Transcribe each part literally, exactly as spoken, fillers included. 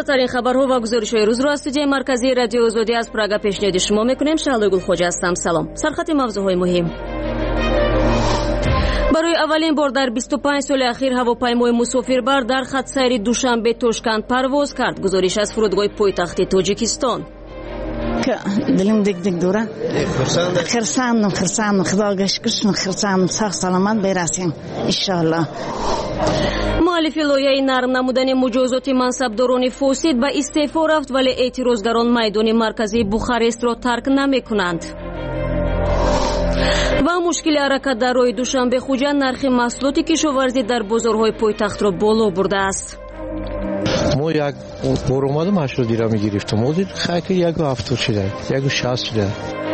تازه‌ترین خبرها و گزارش‌های روز را از استودیوی مرکزی رادیو آزادی از پراگ پیشنهاد شما می‌کنیم. شعله گلخوجه هستم. سلام. سرخط موضوعهای مهم. برای اولین بار در بیست و پنج سال اخیر هواپیمای مسافربر در خط سیر دوشنبه توشکند پرواز کرد. گزارش از فرودگاه پایتخت تاجیکستان. دلم دک دک دوره خرسان خرسان خداگه شکرشون خرسان ساق سلامت برسیم انشالله. مؤلف لایحه نرم نمودن مجازات منصبداران فاسد به استعفا رفت، ولی اعتراضگران میدان مرکزی بوخارست را ترک نمی‌کنند. و مشکل حرکت در راه دوشنبه خوجه نرخ محصولات کشاورزی در بازارهای پایتخت را بالا برده است. ما یک بار اومدم هشتاد دیرهمی گرفتم، ما دید خیلی یک و هفتاد شده، یک و شصت شده.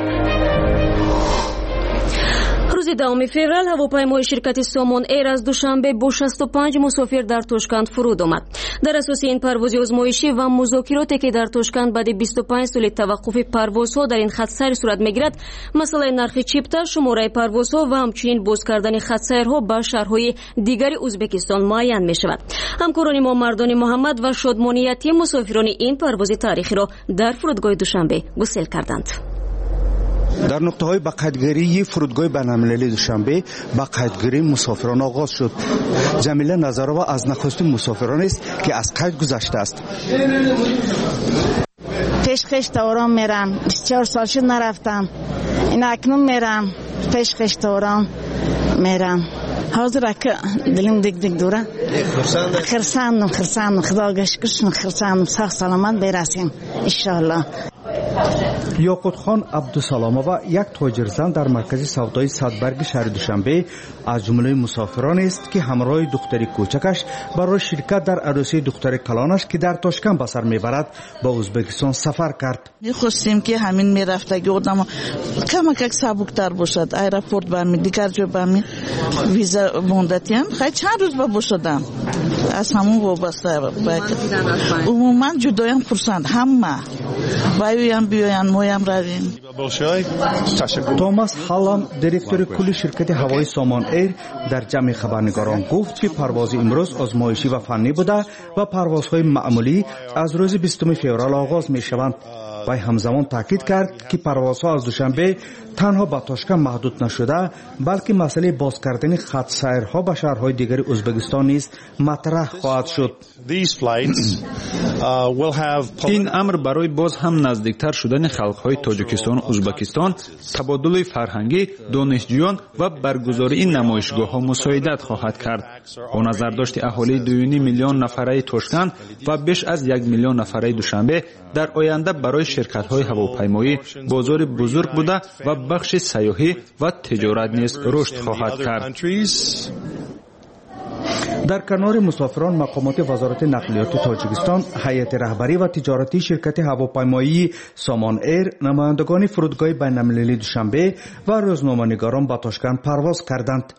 روز دوم فوریه هواپیمای شرکت سامان ایر از دوشنبه با شصت و پنج مسافر در توشکند فرود آمد. در اساس این پرواز آزمایشی و مذاکراتی که در توشکند بعد بیست و پنج سال توقف پروازها در این خط سیر صورت میگیرد، مسئله نرخ چیپتر، شماره پروازها و همچنین باز کردن خط سیرها به شهرهای دیگر ازبکستان معین می شود. همکاران ما مردان محمد و شادمانیتی مسافران این پرواز تاریخی را در فرودگاه دوشنبه گسیل کردند. در نقطه های به قیدگیری فرودگاه بین‌المللی دوشنبه به قیدگیری مسافران آغاز شد. جمیله نظرова از نخستین مسافران است که از قید گذشته است. پیش خشت آرام میرم، بیست و چهار سال شد نرفتم، این اکنون میرم پیش خشت آرام میرم. حاضر که دلم دک دک دوره خرسان خرسان خداگه شکرشون خرسان ساق سلامت برسیم انشالله. یاقوت خان عبدالسلامова یک تاجرزن در مرکز سودای صدبرگ شهر دوشنبه از جمله مسافران است که همراه دختری کوچکش برای شرکت در عروسی دختر کلانش که در تاشکند به سر میبرد به ازبکستان سفر کرد. می‌خواستیم که همین میرفتگی آدم کم کم سبکتر باشد، ایرپورت برمی دیگر جو برمی ویزا موندتیم خیلی چند روز با باشدم از همون وابسته عموما جدایم خرسند همه بایم بیاین مویم رویم. توماس هالان دیرکتور کلی شرکت هوایی سامان ایر در جمع خبرنگاران گفت که پرواز امروز آزمایشی و فنی بوده و پروازهای معمولی از روز بیستم فوریه آغاز می شوند. و همزمان تاکید کرد که پروازها از دوشنبه تنها به تاشکند محدود نشده، بلکه مسئله باز کردن خط سیرها به شهرهای دیگر ازبکستان نیز مطرح خواهد شد. این امر برای باز هم نزدیکتر شدن خلقهای تاجیکستان و ازبکستان، تبادل فرهنگی، دانشجویان و برگزاری این نمایشگاه ها مساعدت خواهد کرد. با نظرداشت اهالی دو و نیم میلیون نفره تاشکند و بیش از یک میلیون نفره دوشنبه، در آینده برای شرکت های هواپیمایی بازار بزرگ بوده و بخش سیاحی و تجارت نیز رشد خواهد کرد. در کنار مسافران، مقامات وزارت نقلیات تاجیکستان، هیئت رهبری و تجارتی شرکت هواپیمایی سامان ایر، نمایندگان فرودگاه بین‌المللی دوشنبه و روزنامه‌نگاران به تاشکند پرواز کردند.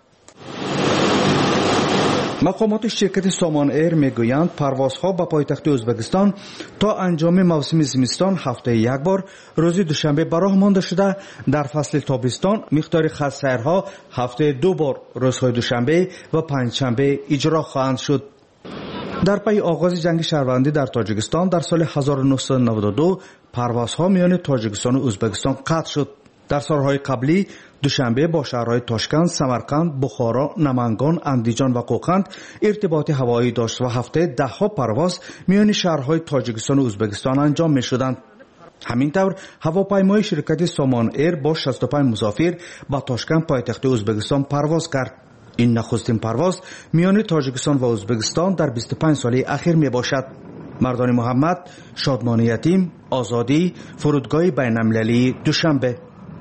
مقامات شرکت سامان ایر میگویند پروازها به پایتخت ازبکستان تا انجام موسم زمستان هفته یک بار روز دوشنبه براه مانده شده. در فصل تابستان مقدار خط سیرها هفته دو بار روزهای دوشنبه و پنجشنبه اجرا خواهند شد. در پی آغاز جنگ شهروندی در تاجیکستان در سال هزار و نهصد و نود و دو پروازها میان تاجیکستان و ازبکستان قطع شد. در سالهای قبلی دوشنبه با شهرهای تاشکند، سمرقند، بخارا، نمنگان، اندیجان و قوقند ارتباط هوایی داشت و هفته ده ها پرواز میان شهرهای تاجیکستان و ازبکستان انجام می شدند. همین طور هواپیمای شرکت سامان ایر با شصت و پنج مسافر به تاشکند پایتخت ازبکستان پرواز کرد. این نخستین پرواز میان تاجیکستان و ازبکستان در بیست و پنج سال اخیر می باشد. مردان محمد، شادمانی یتیم، آزادی، فرودگاه بین‌المللی دوشنبه.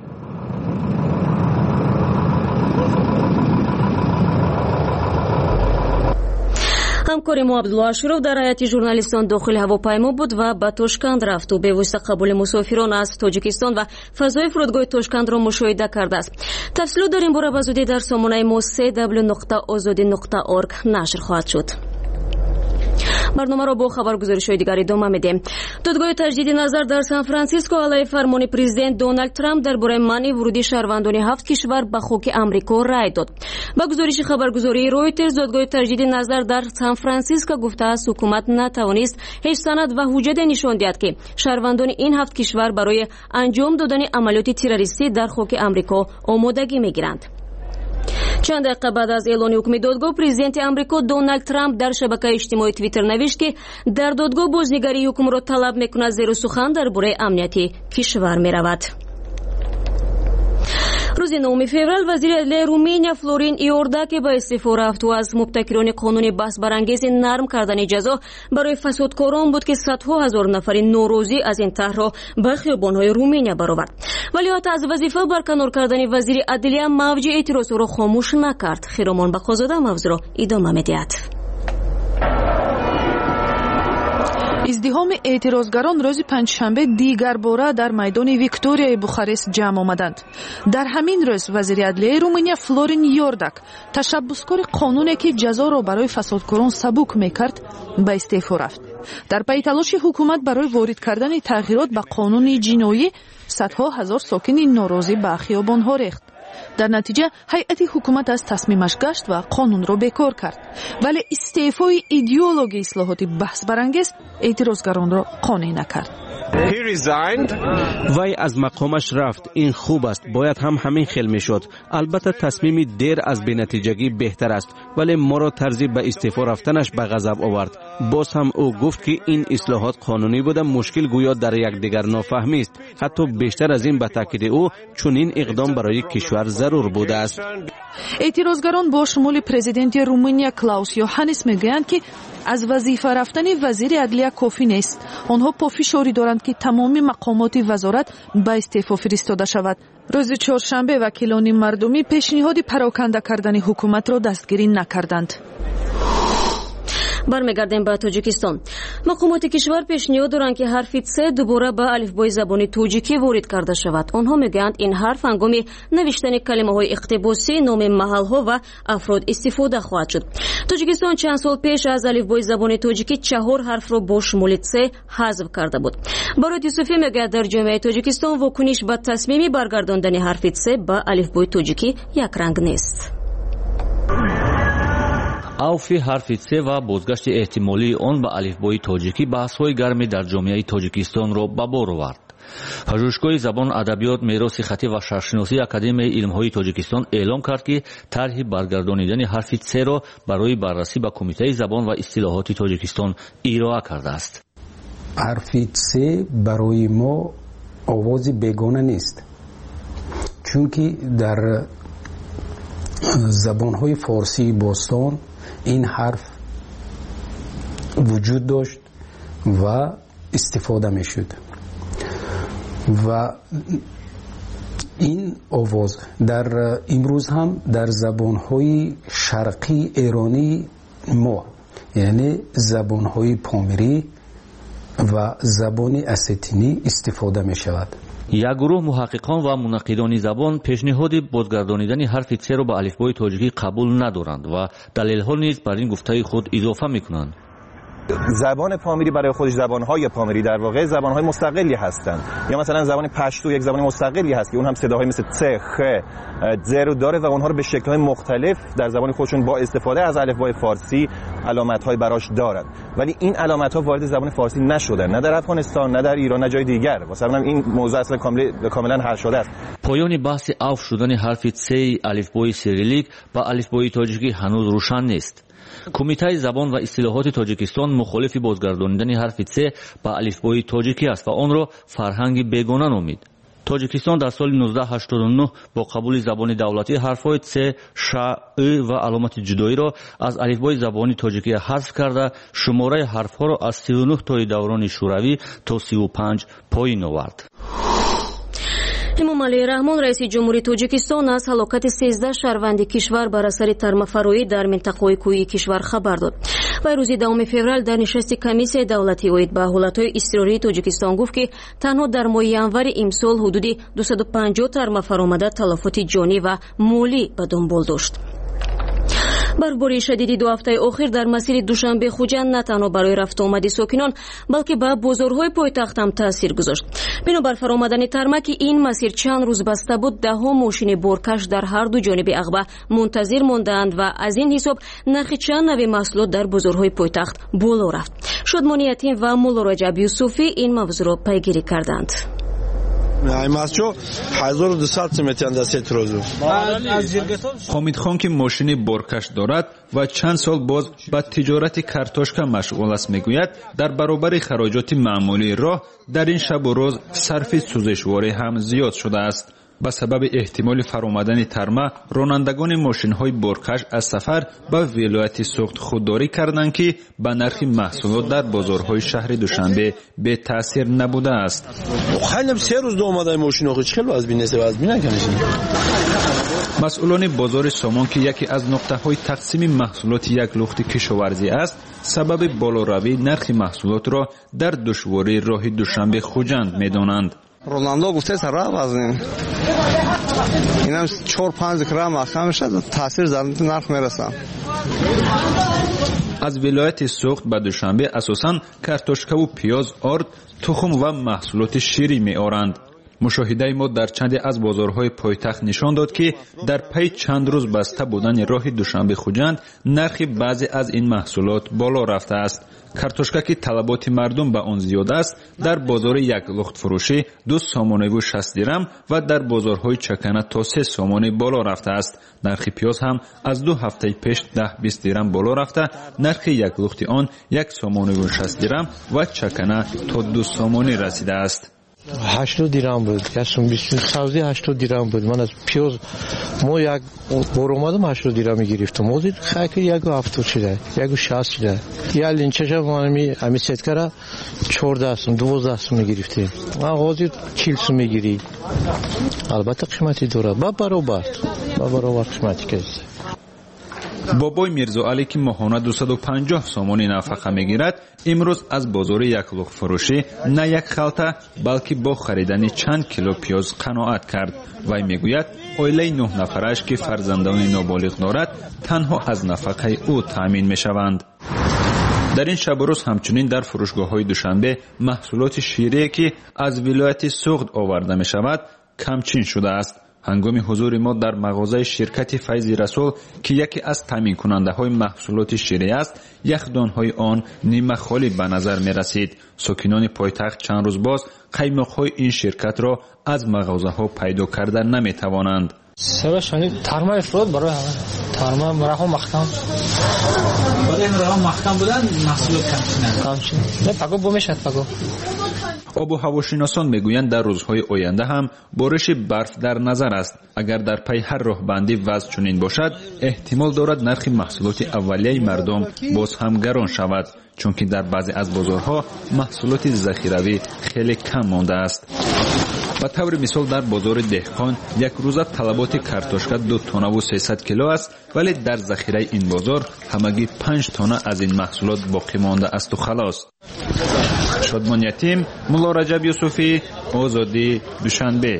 همکار ما عبدالله اشرف در هیئت ژورنالیستان داخل هواپیما بود و به توشکند رفت و به واسطه قبول مسافران از تاجیکستان و فضای فرودگاه توشکند را مشاهده کرده است. تفصیلات در این باره به زودی در سامانه ما سه دبلیو نقطه آزادی نقطه اورگ نشر خواهد شد. برنامه با خبرگزاری‌های دیگر ادامه میدیم. دادگاه تجدید نظر در سان فرانسیسکو علیه فرمان پرزیدنت دونالد ترامپ درباره منع ورودی شهروندان هفت کشور به خاک آمریکا رأی داد. با گزارش خبرگزاری رویترز، دادگاه تجدید نظر در سان فرانسیسکو گفته است حکومت نتوانست هیچ سند و حجت نشان دهد که شهروندان این هفت کشور برای انجام دادن عملیات تروریستی در خاک آمریکا آمادگی میگیرند. چند دقیقه بعد از اعلان حکم دادگاه، پرزیدنت آمریکا دونالد ترامپ در شبکه اجتماعی توییتر نوشت که در دادگاه بازنگری حکم را طلب میکند، زیرا سخن درباره امنیت کشور میرود. روز نهم فوریه وزیر عدلیه رومانیا فلورین ایوردا که به استعفا رفت و از مبتکران قانون بحث برانگیز نرم کردن جزا برای فسادکاران بود که صدها هزار نفر نوروزی از این طرح را به خیابان‌های رومانیا برآورد. ولی حتی از وظیفه برکنار کردن وزیر عدلیه موج اعتراض را خاموش نکرد. خیرمان بقازاده موضوع را ادامه می‌دهد. ازدحام اعتراضگران روز پنجشنبه دیگر باره در میدان ویکتوریا بوخارست جمع آمدند. در همین روز وزیر عدلیه رومانیا فلورین ایورداک، تشبثکار قانونی که جزا را برای فسادکاران سبک میکرد، به استعفا رفت. در پی تلاش حکومت برای وارد کردن تغییرات به قانون جنایی، صدها هزار ساکن ناراضی به خیابان‌ها ریخت. در نتیجه هیئت حکومت از تصمیمش گشت و قانون را بیکار کرد، ولی استعفای ایدئولوژی اصلاحات بحث برانگیز اعتراضگران را قانع نکرد. وی از مقامش رفت. این خوب است، باید هم همین خیل میشد. البته تصمیم دیر از بی‌نتیجگی بهتر است، ولی ما را ترغیب به استعفا رفتنش به غضب آورد. باز هم او گفت که این اصلاحات قانونی بوده، مشکل گویا در یکدیگر نافهمی است. حتی بیشتر از این به تاکید او چنین اقدام برای کشور ضرور بوده است. اعتراضگران با شمول پرزیدنت رومانیا کلاوس یوهانس میگویند که از وظیفه رفتن وزیر عدلیه کافی نیست. آنها پافشاری دارند که تمامی مقامات وزارت به استعفا فرستاده شود. روز چهارشنبه وکیلان مردمی پیشنهاد پراکنده کردن حکومت را دستگیری نکردند. برمیگردیم به تاجیکستان. مقامات کشور پیشنهاد دارند که حرف ت دوباره به الفبای زبان تاجیکی وارد کرده شود. آنها میگویند این حرف هنگام نوشتن کلمه‌های اقتباسی نام محل‌ها و افراد استفاده خواهد شد. تاجیکستان چند سال پیش از الفبای زبان تاجیکی چهار حرف را با شمول ت حذف کرده بود. برای یوسفی میگوید در جامعه تاجیکستان واکنش به تصمیم برگرداندن حرف ت به الفبای تاجیکی یک رنگ نیست. اوفی حرف ت و بازگشت احتمالی آن به الفبای تاجیکی بحث‌های گرمی در جامعه تاجیکستان را به بار آورد. پژوهشگاه زبان، ادبیات، میراث خطی و شهرشناسی اکادمی علم‌های تاجیکستان اعلام کرد که طرح برگردانیدن حرف ت را برای بررسی به کمیته زبان و اصطلاحات تاجیکستان ارائه کرده است. حرف ت برای ما آواز بیگانه نیست، چون که در زبان‌های فارسی باستان این حرف وجود داشت و استفاده می شد و این آواز در امروز هم در زبان‌های شرقی ایرانی ما، یعنی زبان‌های پامیری و زبان اساتینی استفاده می شود. یک گروه محققان و منقدان زبان پیشنهاد بازگردانیدن حرف ت را به الفبای تاجیکی قبول ندارند و دلیل‌ها نیز بر این گفته خود اضافه می‌کنند. زبان پامیری برای خودش، زبان‌های پامیری در واقع زبان‌های مستقلی هستند. یا مثلا زبان پشتو یک زبان مستقلی هست که اون هم صداهای مثل ت، خ، ز رو داره و اونها رو به شکل‌های مختلف در زبان خودشون با استفاده از الفبای فارسی علامت‌های براش دارند. ولی این علامت‌ها وارد زبان فارسی نشدن، نه در افغانستان، نه در ایران، نه جای دیگر. واسه همین این موضوع اصلا کاملا کاملا حل شده است. پایان بحث اوف شدن حرف ت الفبای سیریلیک با الفبای تاجیکی هنوز روشن نیست. کمیته زبان و اصطلاحات تاجیکستان مخالف بازگردانیدن حرف ت به الفبای تاجیکی است و آن را فرهنگ بیگانه نامید. تاجیکستان در سال نوزده هشتاد و نه با قبول زبان دولتی حرف‌های ت، ش، ا و علامت جدایی را از الفبای زبان تاجیکی حذف کرده، شماره حرف‌ها را از سی و نه تا دوران شوروی تا سی و پنج پایین آورد. امامعلی رحمان رئیس جمهوری تاجیکستان از هلاکت سیزده شهروند کشور بر اثر ترمفروری در منطقه کوهی کشور خبر داد. و روز دهم فوریه در نشست کمیسیون دولتی اوید به حالتهای اضطراری تاجیکستان گفت که تنها در ماه ینور امسال حدود دویست و پنجاه ترمفر آمده تلفات جانی و مالی به دنبال داشت. барфбории шадиди ду ҳафтаи охир дар масири душанбе хуҷанд на танҳо барои рафту омади сокинон, балки ба бозорҳои пойтахт ҳам таъсир гузошт. бинобар фаромадани тарма ки ин масир чанд рӯз баста буд, даҳо мошини боркаш дар ҳарду ҷониби ағба мунтазир мондаанд ва аз ин ҳисоб нархи чанд нави маҳсулот дар бозорҳои пойтахт боло рафт. шодмони Ятим ва Мулло Раҷаб Юсуфӣ ин мавзӯъро пайгирӣ карданд. ҳомидхон ки мошини боркаш дорад ва чанд сол боз ба тиҷорати картошка машғул аст, мегӯяд дар баробари хароҷоти маъмулии роҳ дар ин шабу рӯз сарфи сӯзишворӣ ҳам зиёд шудааст. ба сабаби эҳтимоли фаромадани тарма, ронандагони мошинҳои боркаш аз сафар ба вилояти Суғд худдорӣ карданд ки ба нархи маҳсулот дар бозорҳои шаҳри Душанбе бетаъсир набудааст. масъулони бозори Сомон ки яке аз нуқтаҳои тақсими маҳсулоти як лухти кишоварзӣ аст, сабаби болоравии нархи маҳсулотро дар душвории роҳи Душанбе хуҷанд медонанд. Ронандо гуфте сара вазнин. Инам чор панҷ грамм ахам мешад, таъсир зарнити нарх мерасад. аз вилояти Суғд ба Душанбе асосан картошкаву пиёз, орд, тухм ва маҳсулоти ширӣ меоранд. мушоҳидаи мо дар чанде аз бозорҳои пойтахт нишон дод ки дар пайи чанд рӯз баста будани роҳи Душанбе хуҷанд нархи баъзе аз ин маҳсулот боло рафтааст. картошка ки талаботи мардум ба он зиёд аст, дар бозори як лухтфурӯшӣ ду сомониву шаст дирам ва дар бозорҳои чакана то се сомонӣ боло рафтааст. нархи пиёз ҳам аз ду ҳафтаи пеш даҳ бист дирам боло рафта, нархи як лухти он як сомониву шаст дирам ва чакана то ду сомонӣ расидааст. ҳаштод дирам буд, ясум бист савзи ҳаштод дирам буд. ман аз пиёз мо як бор омадам ҳаштод дирам гирифтам. ҳозир хайки ягу ҳафтод шуда, ягу шаст шуда. я линчаша ман ами сеткара чордаҳ сум, дувоздаҳ сум гирифтем. ман ҳозир чил сум мегирӣ. албатта қимати дорад. ба баробар, ба баробар қимати каст. бобой Мирзоалӣ ки моҳона дусаду панҷоҳ сомонӣ нафақа мегирад, имрӯз аз бозори як лухтфурӯшӣ на як халта, балки бо харидани чанд кило пиёз қаноат кард. вай мегӯяд оилаи нӯҳ нафараш ки фарзандони ноболиғ дорад, танҳо аз нафақаи ӯ таъмин мешаванд. дар ин шабу рӯз ҳамчунин дар фурӯшгоҳҳои Душанбе маҳсулоти ширие ки аз вилояти Суғд оварда мешавад, камчин шудааст. ҳангоми ҳузури мо дар мағозаи ширкати Файзи Расул ки яке аз таъминкунандаҳои маҳсулоти ширӣ аст, яхдонҳои он нима холӣ ба назар мерасид. сокинони пойтахт чанд рӯз боз қаймоқҳои ин ширкатро аз мағозаҳо пайдо карда наметавонанд. Sebeshani tarma ifrod baroy tarma raho maqtam. Baden raho maqtam budan mahsulot kamchinan. Kamchin. Ne pago bomeshad pago. обу ҳавошиносон мегӯянд дар рӯзҳои оянда ҳам бориши барф дар назар аст. агар дар пай ҳар роҳбандӣ вазъ чунин бошад, эҳтимол дорад нархи маҳсулоти аввалияи мардум боз ҳам гарон шавад, чунки дар баъзе аз бозорҳо маҳсулоти захиравӣ хеле кам мондааст. ба таври мисол дар бозори деҳқон якрӯза талаботи картошка ду тонаву сесад кило аст, вале дар захираи ин бозор ҳамагӣ панҷ тона аз ин маҳсулот боқӣ мондааасту халос. шодмон Ятим, Мулло Раҷаб Юсуфӣ, Озодӣ, Душанбе.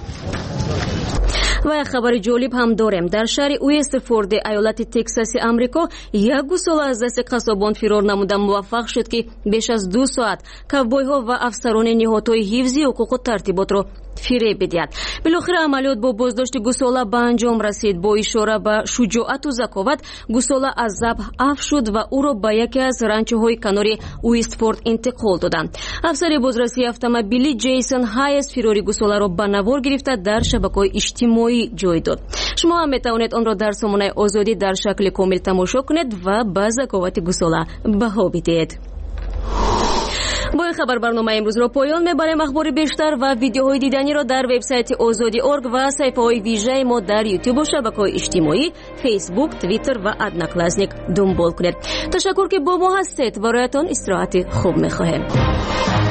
ва як хабари ҷолиб ҳам дорем. дар шаҳри Уэстфорди аёлати Тексаси Амрико як гусола аз дасти қасобон фирор намуда муваффақ шуд ки беш аз ду соат ковбойҳо ва афсарони ниҳодҳои ҳифзи ҳуқуқу тартиботро фиреб бидиҳад. билохира амалиёт бо боздошти гусола ба анҷом расид. бо ишора ба шуҷоату заковат гусола аз забҳ аф шуд ва ӯро ба яке аз ранчоҳои канори Уэстфорд интиқол доданд. афсари бозрасии автомобилӣ Джейсон Хайес фирори гусоларо ба навор гирифта дар шабакаҳои иҷтимоӣ ҷой дод. шумо ҳам метавонед онро дар сомонаи Озодӣ дар шакли комил тамошо кунед ва ба заковати гусола баҳо бидиҳед. با این خبر برنامه امروز را پایان میبریم. اخبار بیشتر و ویدیوهای دیدنی را در وبسایت آزادی دات اورگ و صفحه های ویژه ما در یوتیوب و شبکه‌های اجتماعی فیسبوک، توییتر و ادناکلاسنیک دنبال کنید. تشکر که با ما هستید. برایتان استراحت خوب می‌خواهیم.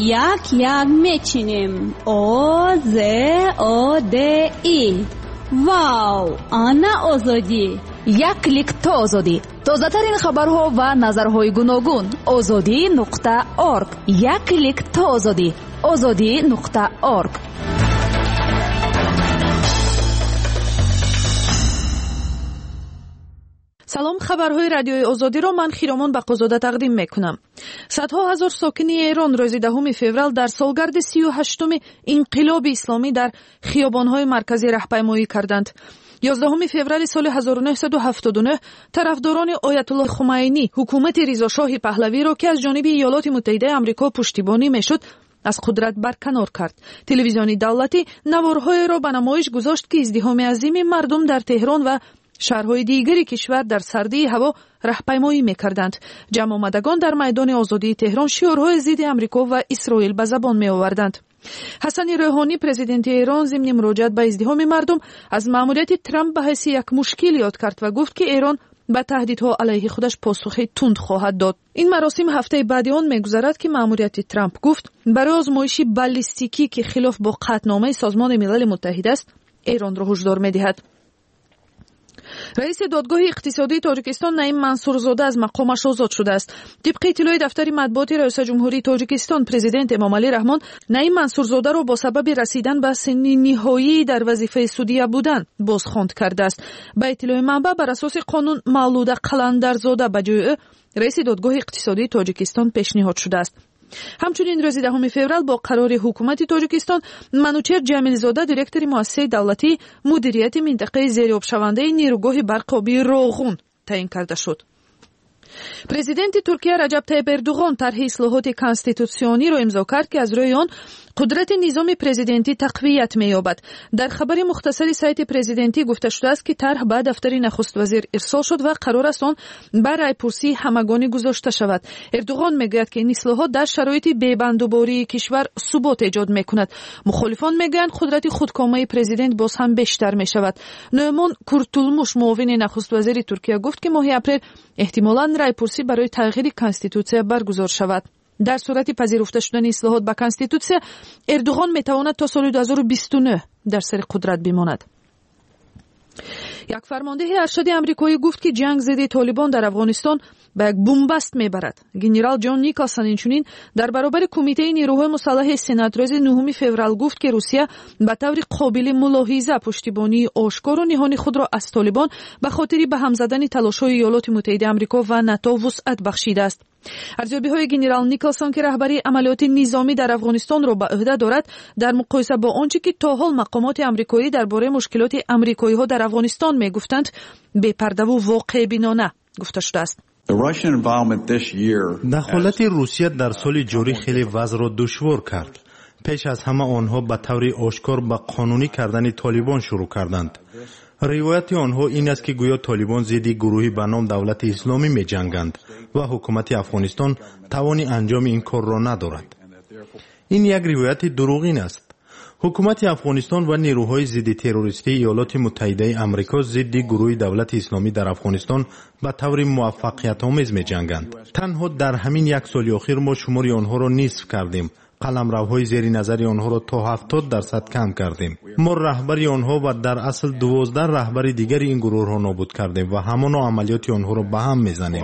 یک یک میچینیم. او ز او د ای. واو، آنا آزادی. یک کلیک تا آزادی. تازه‌ترین خبرها و نظرهای گوناگون. آزادی نقطه اورگ. یک کلیک تا آزادی. آزادی نقطه اورگ. سلام، خبرهای رادیوی آزادی را من خیرامان بقازاده تقدیم میکنم. صدها هزار ساکنی ایران روز دهم فوریه در سالگرد سی و هشتم انقلاب اسلامی در خیابانهای مرکزی راهپیمایی کردند. یازدهم فوریه سال هزار و نهصد و هفتاد و نه طرفداران آیت الله خمینی حکومت رضا شاه پهلوی را که از جانب ایالات متحده آمریکا پشتیبانی میشد از قدرت برکنار کرد. تلویزیون دولتی نوارهای را به نمایش گذاشت که ازدحام عظیم مردم در تهران و شهرهای دیگری کشور در سردی هوا راهپیمایی می‌کردند. جمع آمدگان در میدان آزادی تهران شعارهای ضد آمریکا و اسرائیل به زبان می‌آوردند. حسن روحانی پرزیدنت ایران ضمن مراجعت به ازدحام مردم از مأموریت ترامپ به حیث یک مشکل یاد کرد و گفت که ایران به تهدیدها علیه خودش پاسخی تند خواهد داد. این مراسم هفته بعد آن می‌گذرد که مأموریت ترامپ گفت برای آزمایش بالستیکی که خلاف با قطعنامه سازمان ملل متحد است ایران را هشدار می‌دهد. رئیس دادگاه اقتصادی تاجیکستان نعیم منصورزاده از مقامش آزاد شده است. طبق اطلاع دفتر مطبوعات ریاست جمهوری تاجیکستان، پرزیدنت امامعلی رحمان نعیم منصورزاده را با سبب رسیدن به سن نهایی در وظیفه سودیه بودن بازخواند کرده است. به اطلاع منبع بر اساس قانون مولود قلندرزاده به جای او رئیس دادگاه اقتصادی تاجیکستان پیشنهاد شده است. همچنین روز دهم فوریه با قرار حکومت تاجیکستان منوچهر جمیلزاده دایرکتور مؤسسه دولتی مدیریت منطقه زیرآب شونده نیروگاه برق آبی روغون تعیین کرده شد. پرزیدنت ترکیه رجب طیب اردوغان طرح اصلاحات کانستیتوسیونی را امضا کرد که از روی آن قدرت نظام پرزیدنتی تقویت می‌یابد. در خبر مختصری سایت پرزیدنتی گفته شده است که طرح به دفتر نخست وزیر ارسال شد و قرار است آن بر رایپرسی همگانی گذاشته شود. اردوغان میگوید که این اصلاحات در شرایط بی‌بندوباری کشور ثبات ایجاد می‌کند. مخالفان میگویند قدرت خودکامه پرزیدنت باز هم بیشتر می‌شود. نومان کورتولموش معاون نخست وزیر ترکیه گفت که ماه اپریل احتمالاً رایپرسی برای تغییر کانستیتوسیه برگزار شود. در صورت پذیرفته شدن اصلاحات به کانستیتوسیه، اردوغان میتواند تا سال دو هزار و بیست و نه در سر قدرت بماند. یک فرمانده ارشد آمریکایی گفت که جنگ ضد طالبان در افغانستان به یک بنبست میبرد. گنرال جان نیکلسون اینچنین در برابر کمیته نیروهای مسلح سنات روز نهم فوریه گفت که روسیه به طور قابل ملاحظه پشتیبانی آشکار و نهانی خود را از طالبان به خاطر به هم زدن تلاش‌های ایالات متحده آمریکا و ناتو وسعت بخشیده است. ارزیابی‌های گنرال نیکلسون که رهبری عملیات نظامی در افغانستان را به عهده دارد در مقایسه با آنچه که تا حال مقامات آمریکایی درباره مشکلات آمریکایی‌ها در افغانستان می‌گفتند بی‌پرده و واقع بینانه گفته شده است. دخالت روسیه در سال جاری خیلی وضع را دشوار کرد. پیش از همه آنها به طور آشکار به قانونی کردن طالبان شروع کردند. روایت آنها این است که گویا طالبان ضد گروهی به نام دولت اسلامی می جنگند و حکومت افغانستان توانی انجام این کار را ندارد. این یک روایت دروغین است. حکومت افغانستان و نیروهای ضد تروریستی ایالات متحده آمریکا ضد گروه دولت اسلامی در افغانستان به طور موفقیت آمیز می جنگند. تنها در همین یک سال اخیر ما شمار آنها را نصف کردیم. قلمروهای زیر نظر آنها را تا هفتاد درصد کم کردیم. ما رهبری آنها و در اصل دوازده رهبر دیگر این گروه را نابود کردیم و همان عملیات آنها را به هم میزنیم.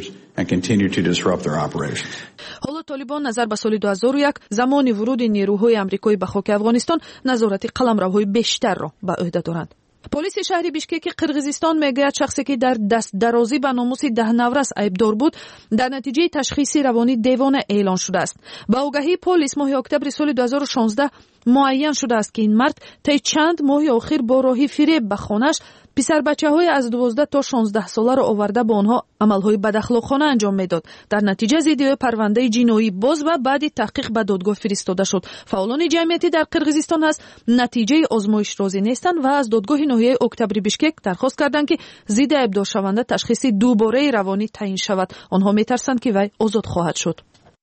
حالا طالبان نظر به سال دو هزار و یک زمان ورود نیروهای آمریکایی به خاک افغانستان نظارت قلمروهای بیشتر را به عهده دارند. پلیس شهر بیشکک قرغیزستان میگوید شخصی که در دست درازی به ناموس ده نورس عیبدار بود در نتیجه تشخیص روانی دیوانه اعلان شده است. با آگاهی پلیس ماه اکتبر سال دو هزار و شانزده معین شده است که این مرد طی چند ماه اخیر با راهی فریب به خانه‌اش پسر بچه‌های از دوازده تا شانزده ساله را آورده با آنها عمل‌های بداخلاقانه انجام میداد. در نتیجه ضد پرونده جنایی باز و بعد تحقیق به دادگاه فرستاده شد. فعالان جمعیتی در قرغیزستان از نتیجه آزمایش راضی نیستند و از دادگاه نهایی اکتبر بیشکک درخواست کردند که ضد عیبدار شونده تشخیص دوباره روانی تعیین شود. آنها می‌ترسند که وی آزاد خواهد شد.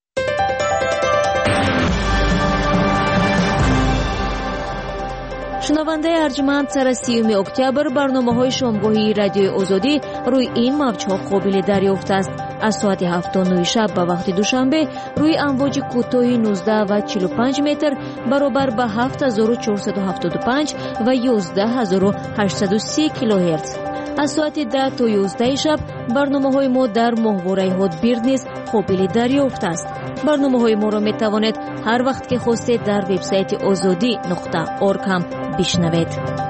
شنونده ارجمند سر سیوم اکتبر برنامه‌های شامگاهی رادیوی آزادی روی این موج‌ها قابل دریافت است. از ساعت هفت و نه شب به وقت دوشنبه روی امواج کوتاه نوزده و چهل و پنج متر برابر به هفت هزار و چهارصد و هفتاد و پنج و یازده هزار و هشتصد و سی کیلوهرتز. از ساعت ده تا یازده شب برنامه‌های ما در ماهواره هات بیرد نیز قابل دریافت است. برنامه‌های ما را می توانید هر وقت که خواستید در وبسایت آزادی نقطه اورگ هم بشنوید.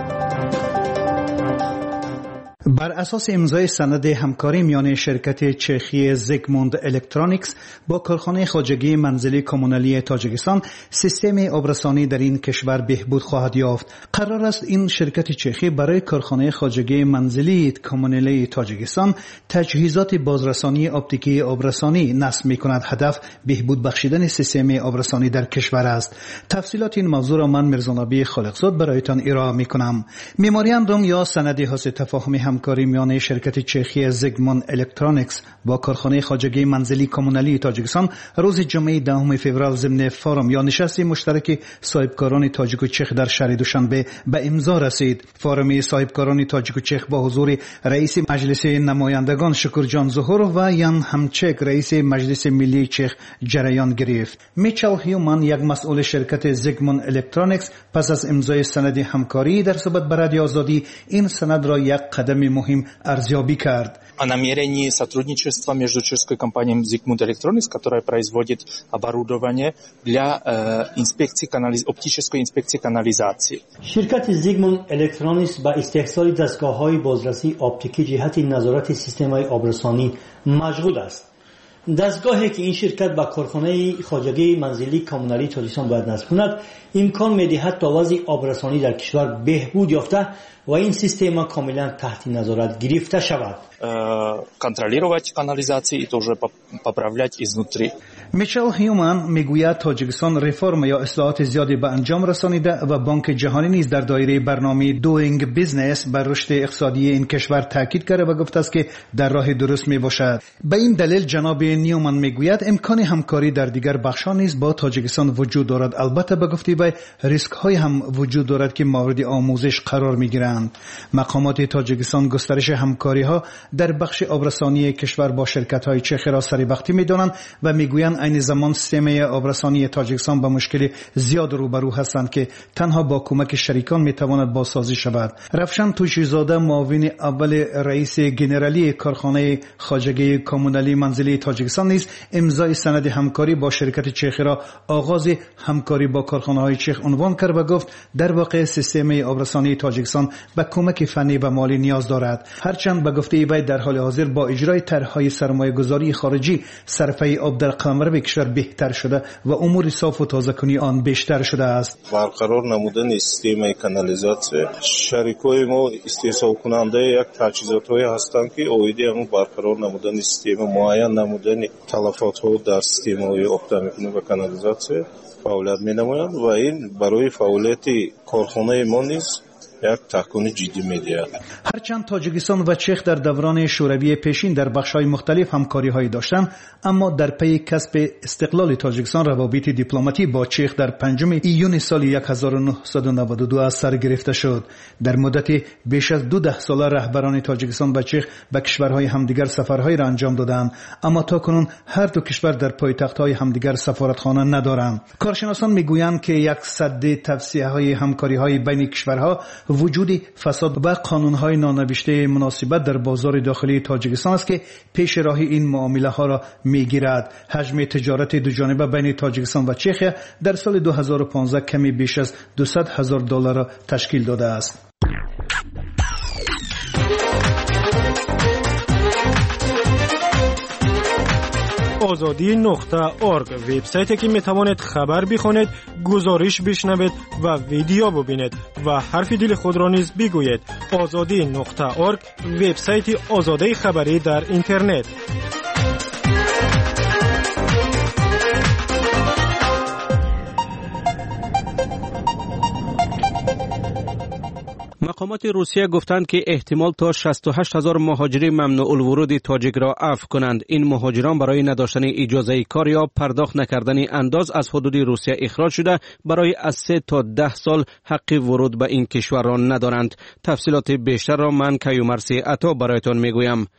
بر اساس امضای سند همکاری میان شرکت چخی زیگموند الکترونیکس با کارخانه خواجگی منزلی کمونالی تاجیکستان، سیستم آبرسانی در این کشور بهبود خواهد یافت. قرار است این شرکت چخی برای کارخانه خواجگی منزلی کمونالی تاجیکستان تجهیزات بازرسانی اپتیکی آبرسانی نصب می‌کند. هدف بهبود بخشیدن سیستم آبرسانی در کشور است. تفصیلات این موضوع را من میرزانبی خالقزاد برایتان ارائه می‌کنم. مموراندوم یا سند حاصل تفاهم همکاری میان شرکت چخی زیگموند الکترونیکس با کارخانه خواجگی منزلی کمونالی تاجیکستان روز جمعه دهم فوریه ضمن فارم یا نشست مشترک صاحبکاران تاجیک و چخ در شهر دوشنبه به امضا رسید. فارم صاحبکاران تاجیک و چخ با حضور رئیس مجلس نمایندگان شکرجان ظهور و یان همچک رئیس مجلس ملی چخ جریان گرفت. میچل هیومن یک مسئول شرکت زیگموند الکترونیکس پس از امضای سند همکاری در صحبت با رادیو آزادی این سند را یک قدم مهم ارزیابی کرد. О намерении сотрудничества между чешской компанией Zigmund Electronics, которая производит оборудование для э, инспекции канализ... оптической инспекции канализации. شرکت زیگموند الکترونیکس با استحصال دستگاه‌های بازرسی اپتیکی جهت نظارت سیستم‌های آبرسانی مشغول است. دستگاهی که این شرکت با کارخانه خواجگی منزلی کمونالی تاجیکستان باید نصب کند امکان می‌دهد تا وضع آبرسانی در کشور بهبود یافته و این سیستم کاملا تحت نظارت گرفته شود. контролировать канализации и тоже поправлять изнутри. میچل هیومن میگوید تاجیکستان رفرم یا اصلاحات زیادی به انجام رسانیده و بانک جهانی نیز در دایره برنامه دوینگ بیزنس بر رشد اقتصادی این کشور تاکید کرده و گفته است که در راه درست می باشد. به این دلیل جناب نیومن میگوید امکان همکاری در دیگر بخش‌ها نیز با تاجیکستان وجود دارد. البته به گفته وی ریسک های هم وجود دارد که مورد آموزش قرار میگیرند. مقامات تاجیکستان گسترش همکاری ها در بخش آبرسانی کشور با شرکت های چخی را سریبختی میدانند و میگویند این زمان سیستم آبرسانی تاجیکستان با مشکل زیاد روبرو هستند که تنها با کمک شریکان میتواند بازسازی شود. رفشان توشیزاده معاون اول رئیس گنرالی کارخانه خواجگی کمونالی منزلی تاجیکستان نیز امضای سند همکاری با شرکت چخی را آغاز همکاری با کارخانه های چخ عنوان کرد و گفت در واقع سیستم آبرسانی تاجیکستان به کمک فنی و مالی نیاز دارد. هرچند به گفته وی در حال حاضر با اجرای طرح‌های سرمایه‌گذاری خارجی صرفه آب در قلمرو کشور بهتر شده و امور صاف و تازه‌کنی آن بیشتر شده است. برقرار نمودن سیستم کانالیزاسی شریکای ما استحصال کننده یک تجهیزات‌های هستند که اویدی هم برقرار نمودن سیستم معین نمودن تلفات‌ها در سیستم‌های آبدارکنی و کانالیزاسی فعالیت می‌نمایند و این برای فعالیت کارخانه ما نیز یک تکون جدی می‌دهد. هرچند تاجیکستان و چخ در دوران شوروی پیشین در بخش‌های مختلف همکاری‌هایی داشتند، اما در پی کسب استقلال تاجیکستان روابط دیپلماتی با چخ در پنجم ایون سال هزار و نهصد و نود و دو از سر گرفته شد. در مدت بیش از دو ده ساله رهبران تاجیکستان و چخ به کشورهای همدیگر سفرهایی را انجام دادند، اما تاکنون هر دو کشور در پایتخت‌های همدیگر سفارتخانه ندارند. کارشناسان می‌گویند که یک سد توسعه‌های همکاری‌های بین کشورها وجود فساد و قانون‌های نانوشته مناسبت در بازار داخلی تاجیکستان است که پیش راه این معامله ها را می‌گیرد. حجم تجارت دو جانبه بین تاجیکستان و چخ در سال دو هزار و پانزده کمی بیش از دویست هزار دلار را تشکیل داده است. آزادی نقطه اورگ وبسایتی که میتوانید خبر بخونید، گزارش بشنوید و ویدیو ببینید و حرف دل خود را نیز بگویید. آزادی نقطه اورگ وبسایت آزادی خبری در اینترنت. مقامات روسیه گفتند که احتمال تا شصت و هشت هزار مهاجر ممنوع الورود تاجیک را عفو کنند. این مهاجران برای نداشتن اجازه کار یا پرداخت نکردن انداز از حدود روسیه اخراج شده برای از سه تا ده سال حق ورود به این کشور را ندارند. تفصیلات بیشتر را من کیومرث عطا برایتان میگویم.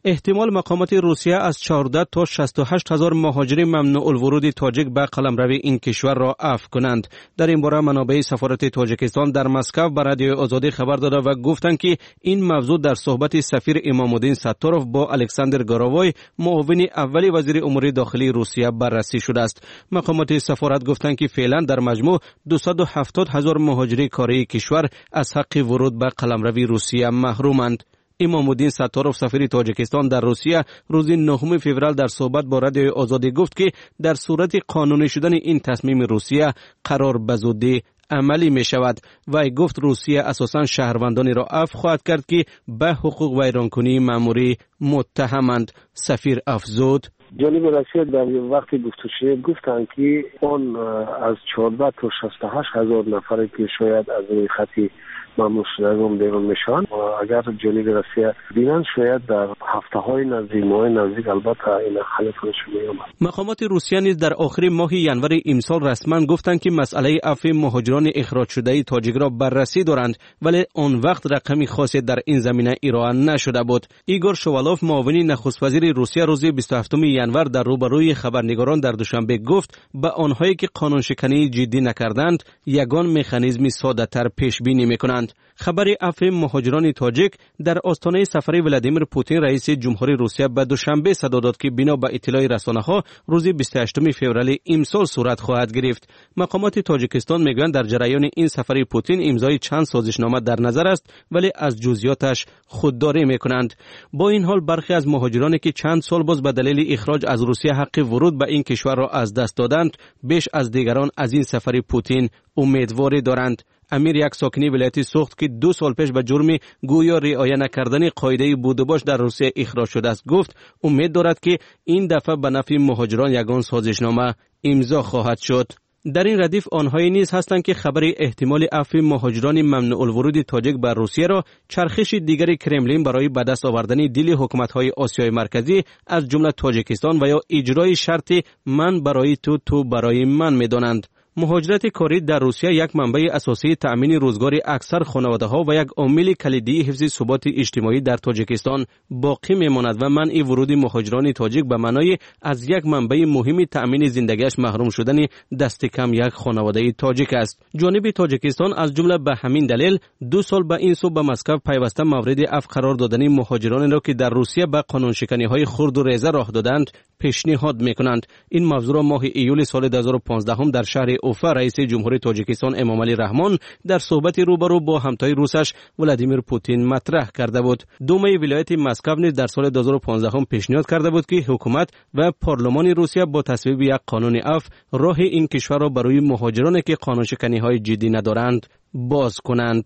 احتمال مقامات روسیه از چهارده تا شصت و هشت هزار مهاجر ممنوع الورود تاجیک به قلمرو این کشور را عفو کنند. در این باره منابع سفارت تاجیکستان در مسکو به رادیو آزادی خبر داده و گفتند که این موضوع در صحبت سفیر امامالدین ستاروف با الکساندر گاراوای معاون اول وزیر امور داخلی روسیه بررسی شده است. مقامات سفارت گفتند که فعلا در مجموع دویست و هفتاد هزار مهاجر کاری کشور از حق ورود به قلمرو روسیه محرومند. امامالدین ستاروف سفیر تاجیکستان در روسیه روز نهم فوریه در صحبت با رادیو آزادی گفت که در صورت قانونی شدن این تصمیم روسیه قرار به زودی عملی می شود و گفت روسیه اساساً شهروندانی را عفو خواهد کرد که به حقوق ویرانکنی مأموری متهمند. سفیر افزود: جانب روسیه در وقتی گفتگو گفتند که آن از چهارده تا شصت و هشت هزار نفر که شاید از روی خطی ممنوع شدگان بیرون میشن و اگر جانب روسیه بینن شاید در هفته های نزدیک ماه نزدیک البته این حل کنش میامد. مقامات روسیه نیز در آخر ماه ینور امسال رسما گفتند که مسئله عفو مهاجران اخراج شده تاجیک را بررسی دارند، ولی آن وقت رقمی خاصی در این زمینه ارائه نشده بود. ایگور شوالوف معاون نخست وزیر روسیه روز بیست و هفتم ینور در روبروی خبرنگاران در دوشنبه گفت به آنهایی که قانون شکنی جدی نکردند یگان مکانیزمی ساده تر پیش بینی میکنند. خبر عفو مهاجران تاجیک در آستانه سفر ولادیمیر پوتین رئیس جمهوری روسیه به دوشنبه صدا داد که بنا به اطلاع رسانه‌ها روز بیست و هشتم فوریه امسال صورت خواهد گرفت. مقامات تاجیکستان میگویند در جریان این سفر پوتین امضای چند سازشنامه در نظر است، ولی از جزئیاتش خودداری میکنند. با این حال برخی از مهاجرانی که چند سال باز به دلیل اخراج از روسیه حق ورود به این کشور را از دست دادند بیش از دیگران از این سفر پوتین امیدواری دارند. امیر یک ساکنی ولایت سوخت که دو سال پیش به جرم گویا رعایت نکردن قاعده بود و باش در روسیه اخراج شده است گفت امید دارد که این دفعه به نفع مهاجران یگان سازشنامه امضا خواهد شد. در این ردیف آنهایی نیز هستند که خبر احتمال عفو مهاجران ممنوع الورود تاجیک بر روسیه را چرخش دیگر کرملین برای به دست آوردن دیل حکومت‌های آسیای مرکزی از جمله تاجیکستان و یا اجرای شرط من برای تو تو برای من می‌دانند. مهاجرت کاری در روسیه یک منبع اساسی تأمین روزگار اکثر خانواده‌ها و یک عامل کلیدی حفظ ثبات اجتماعی در تاجیکستان باقی می‌ماند و منع ورود مهاجران تاجیک به معنای از یک منبع مهم تأمین زندگیش محروم شدن دست کم یک خانواده تاجیک است. جانب تاجیکستان از جمله به همین دلیل دو سال به این سو به مسکو پیوسته مورد عفو قرار دادن مهاجران را که در روسیه به قانون شکنی‌های خرد و ریزه راه دادند پیشنهاد می‌کنند. این موضوع را ماه ایول سال دو هزار و پانزده در شهر اوفا رئیس جمهوری تاجیکستان امامعلی رحمان در صحبت روبرو با همتای روسش ولادیمیر پوتین مطرح کرده بود. دومه ولایت مسکو نیز در سال دو هزار و پانزده پیشنهاد کرده بود که حکومت و پارلمان روسیه با تصویب یک قانون عفو راه این کشور را برای مهاجرانی که قانون شکنی‌های جدی ندارند باز کنند.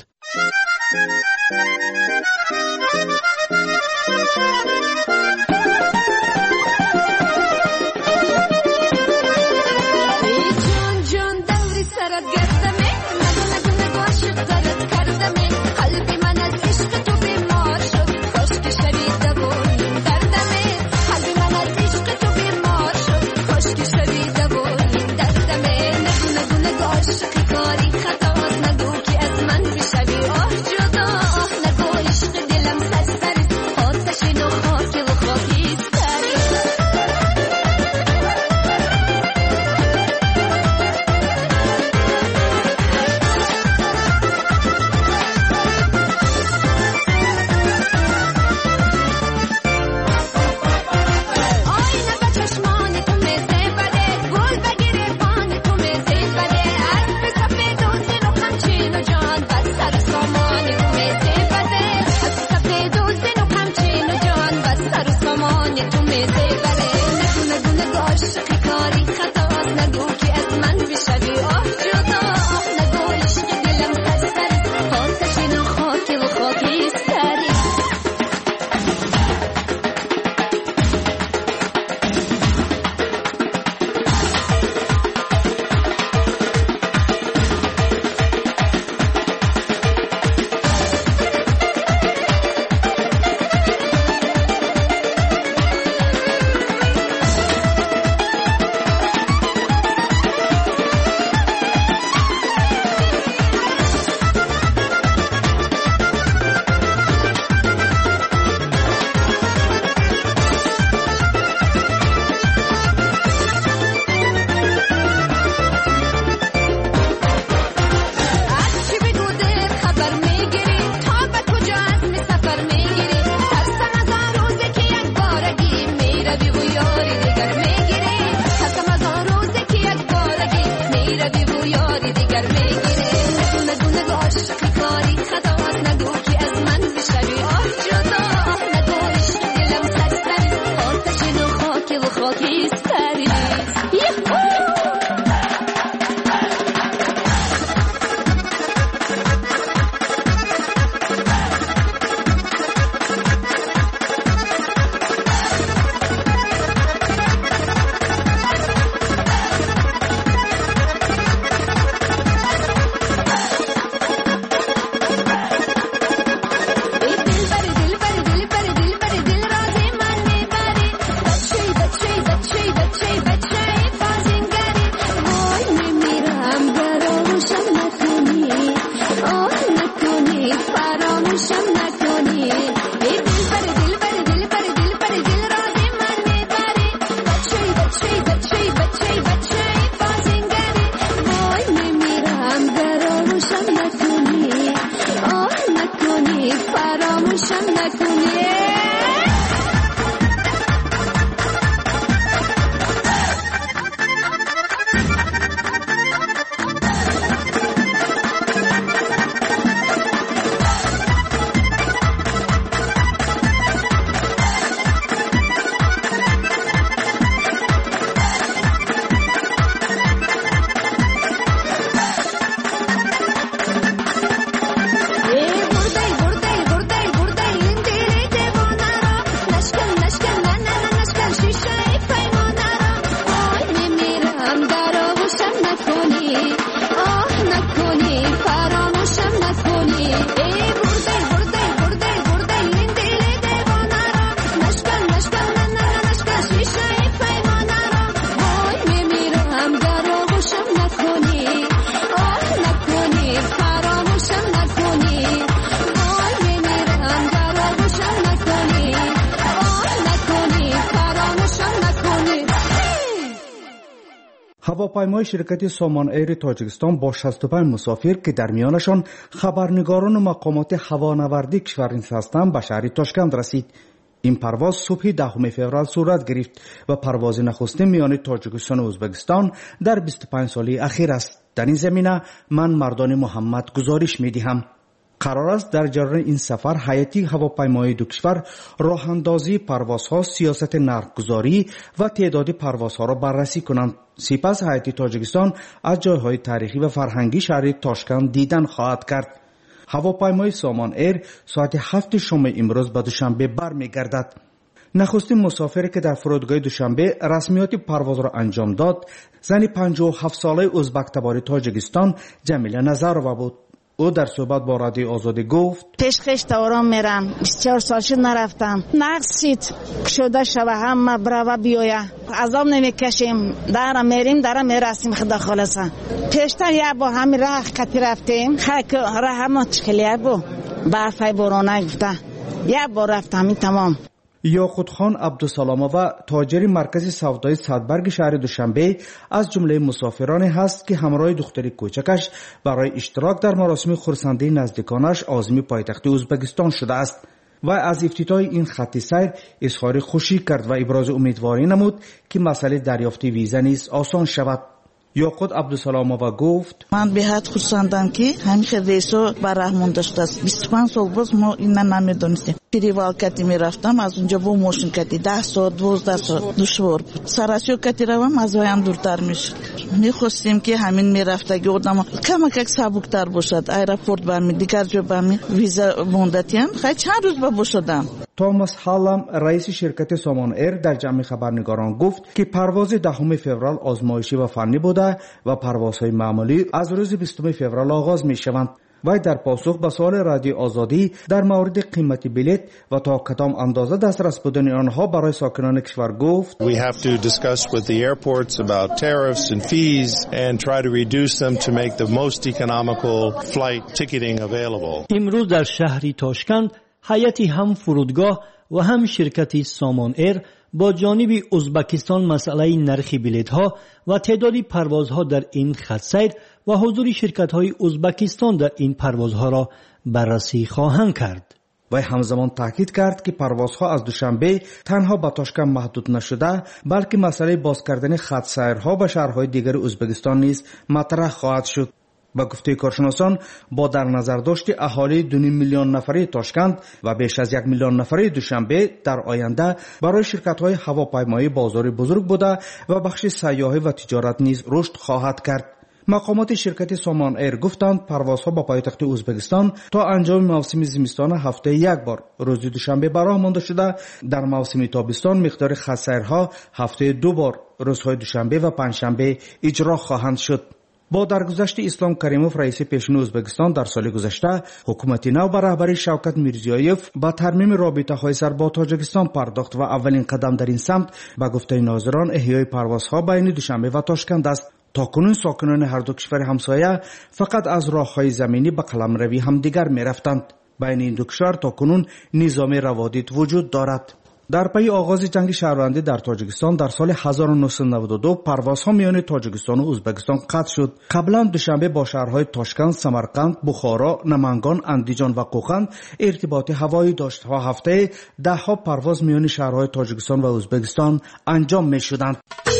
هواپیمای شرکت سامان ایر تاجیکستان با شصت و پنج مسافر که در میانشان خبرنگاران و مقامات هوانوردی کشور هستند به شهر تاشکند رسید. این پرواز صبح دهم فوریه صورت گرفت و پرواز نخستین میان تاجیکستان و ازبکستان در بیست و پنج سالی اخیر است. در این زمینه من مردان محمد گزارش می‌دهم. قرار است در جریان این سفر هیئت هواپیمایی دو کشور راه اندازی پروازها، سیاست نرخ‌گذاری و تعداد پروازها را بررسی کنند. سپس هیئت تاجیکستان از جایهای تاریخی و فرهنگی شهر تاشکند دیدن خواهد کرد. هواپیمای سامان ایر ساعت هفت شام امروز به دوشنبه برمیگردد. نخستین مسافری که در فرودگاه دوشنبه رسمیات پرواز را انجام داد، زن پنجاه و هفت ساله ازبک تبار تاجیکستان جمیله نظرова بود. او در صحبت با رادیو آزادی گفت: پیشکش دوران میرم، بیست و چهار سال شد نرفتم، نقص شد شده شوه همه برای بیایا عذاب نمیکشیم، داره میریم داره میرسیم. خدا خالصه پیشتر یا با همین راه کتی رفتیم، خیلی راه همه چکلیه بود برفای بارانه گفته یا با رفتم. این تمام. یاقوت خان عبدالسلامова تاجر مرکز سودای صدبرگ شهر دوشنبه از جمله مسافرانی هست که همراه دختر کوچکش برای اشتراک در مراسم خرسندی نزدیکانش عازم پایتخت ازبکستان شده است و از افتتاح این خط سیر اظهار خوشی کرد و ابراز امیدواری نمود که مسئله دریافت ویزا نیز آسان شود. یاقوت عبدالسلامова گفت: من به حد خرسندم که همیشه ویزا برامون داشته است. بیست و پنج سال باز ما اینا نمیدونستیم. پریوال کتی میرفتم، از اونجا با ماشین کتی ده ساعت دوازده ساعت دشوار بود. سراسیو کتی روم از وایم دورتر میشه. میخواستیم که همین میرفتگی آدم کم کم سبکتر باشد. ایرپورت برمی دیگر جا برمی ویزا موندتیم خیلی چند روز با باشدم. توماس هالم رئیس شرکت سامان ایر در جمع خبرنگاران گفت که پرواز دهم فوریه آزمایشی و فنی بوده و پروازهای معمولی از روز بیستم فوریه آغاز می شوند. و در پاسخ به سوال رادیو آزادی در مورد قیمت بلیط و تا کدام اندازه دسترس بودن آنها برای ساکنان کشور گفت: We have to discuss with the airports about tariffs and fees and try to reduce them to make the most economical flight ticketing available. امروز در شهر تاشکند هیئت هم فرودگاه و هم شرکت سامان ایر با جانب ازبکستان مسئله نرخ بلیط ها و تعداد پروازها در این خط سیر و حضور شرکت های ازبکستان در این پروازها را بررسی خواهند کرد. و همزمان تاکید کرد که پروازها از دوشنبه تنها به تاشکند محدود نشده بلکه مسئله باز کردن خط سیرها به شهرهای دیگر ازبکستان نیز مطرح خواهد شد. با گفته کارشناسان با در نظر داشت اهالی دو میلیون نفری تاشکند و بیش از یک میلیون نفری دوشنبه در آینده برای شرکت‌های هواپیمایی بازار بزرگ بوده و بخش سیاحی و تجارت نیز رشد خواهد کرد. مقامات شرکت سامان ایر گفتند پروازها با پایتخت ازبکستان تا انجام موسم زمستان هفته یک بار روز دوشنبه براه مانده شده. در موسم تابستان مقدار خسیرها هفته دو بار روزهای دوشنبه و پنجشنبه اجرا خواهند شد. با درگذشت اسلام کریموف رئیس پیشین ازبکستان در سال گذشته حکومت نو به رهبری شوکت میرزیویف با ترمیم رابطه‌های سر با تاجیکستان پرداخت و اولین قدم در این سمت به گفته ناظران احیای پروازها بین دوشنبه و تاشکند است. تاکنون ساکنان هر دو کشور همسایه فقط از راه‌های زمینی به قلمروی همدیگر می‌رفتند. بین این دو کشور تاکنون نظام روادید وجود دارد. در پی آغاز جنگ شهروندی در تاجیکستان در سال هزار و نهصد و نود و دو پروازها میان تاجیکستان و ازبکستان قطع شد. قبلا دوشنبه با شهرهای تاشکند، سمرقند، بخارا، نمنگان، اندیجان و قوقند ارتباط هوایی داشت و هفته ده ها پرواز میان شهرهای تاجیکستان و ازبکستان انجام می شدند.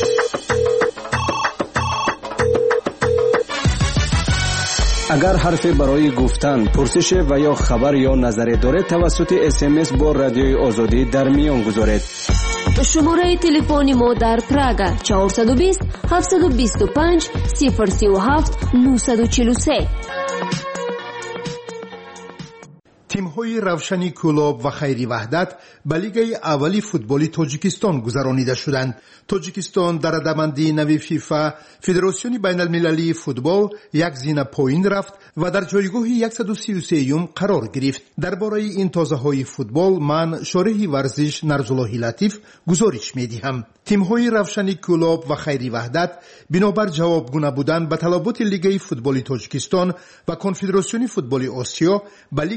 اگر حرفی برای گفتن، پرسش و یا خبر یا نظری دارید توسط اس ام اس با رادیوی آزادی در میان گذارید. شماره تلفن ما در پراگ چهارصد و بیست هفتصد و بیست و پنج صفر سی و هفت نهصد و چهل و سه. تیم‌های روشنی کلوب و خیری وحدت به لیگ اولی فوتبالی تاجیکستان گذرانیده شدند. تاجیکستان در رده‌بندی نوی فیفا فدراسیون بین المللی فوتبال یک زینه پایین رفت و در جایگاه صد و سی و سه ام قرار گرفت. درباره این تازه‌های فوتبال من شارح ورزش نرزالله لطیف گزارش می‌دهم. تیم‌های روشنی کلوب و خیری وحدت بنابر جوابگو نبودن به طلبات لیگ فوتبالی تاجیکستان و کنفدراسیون فوتبال آسیا به لیگ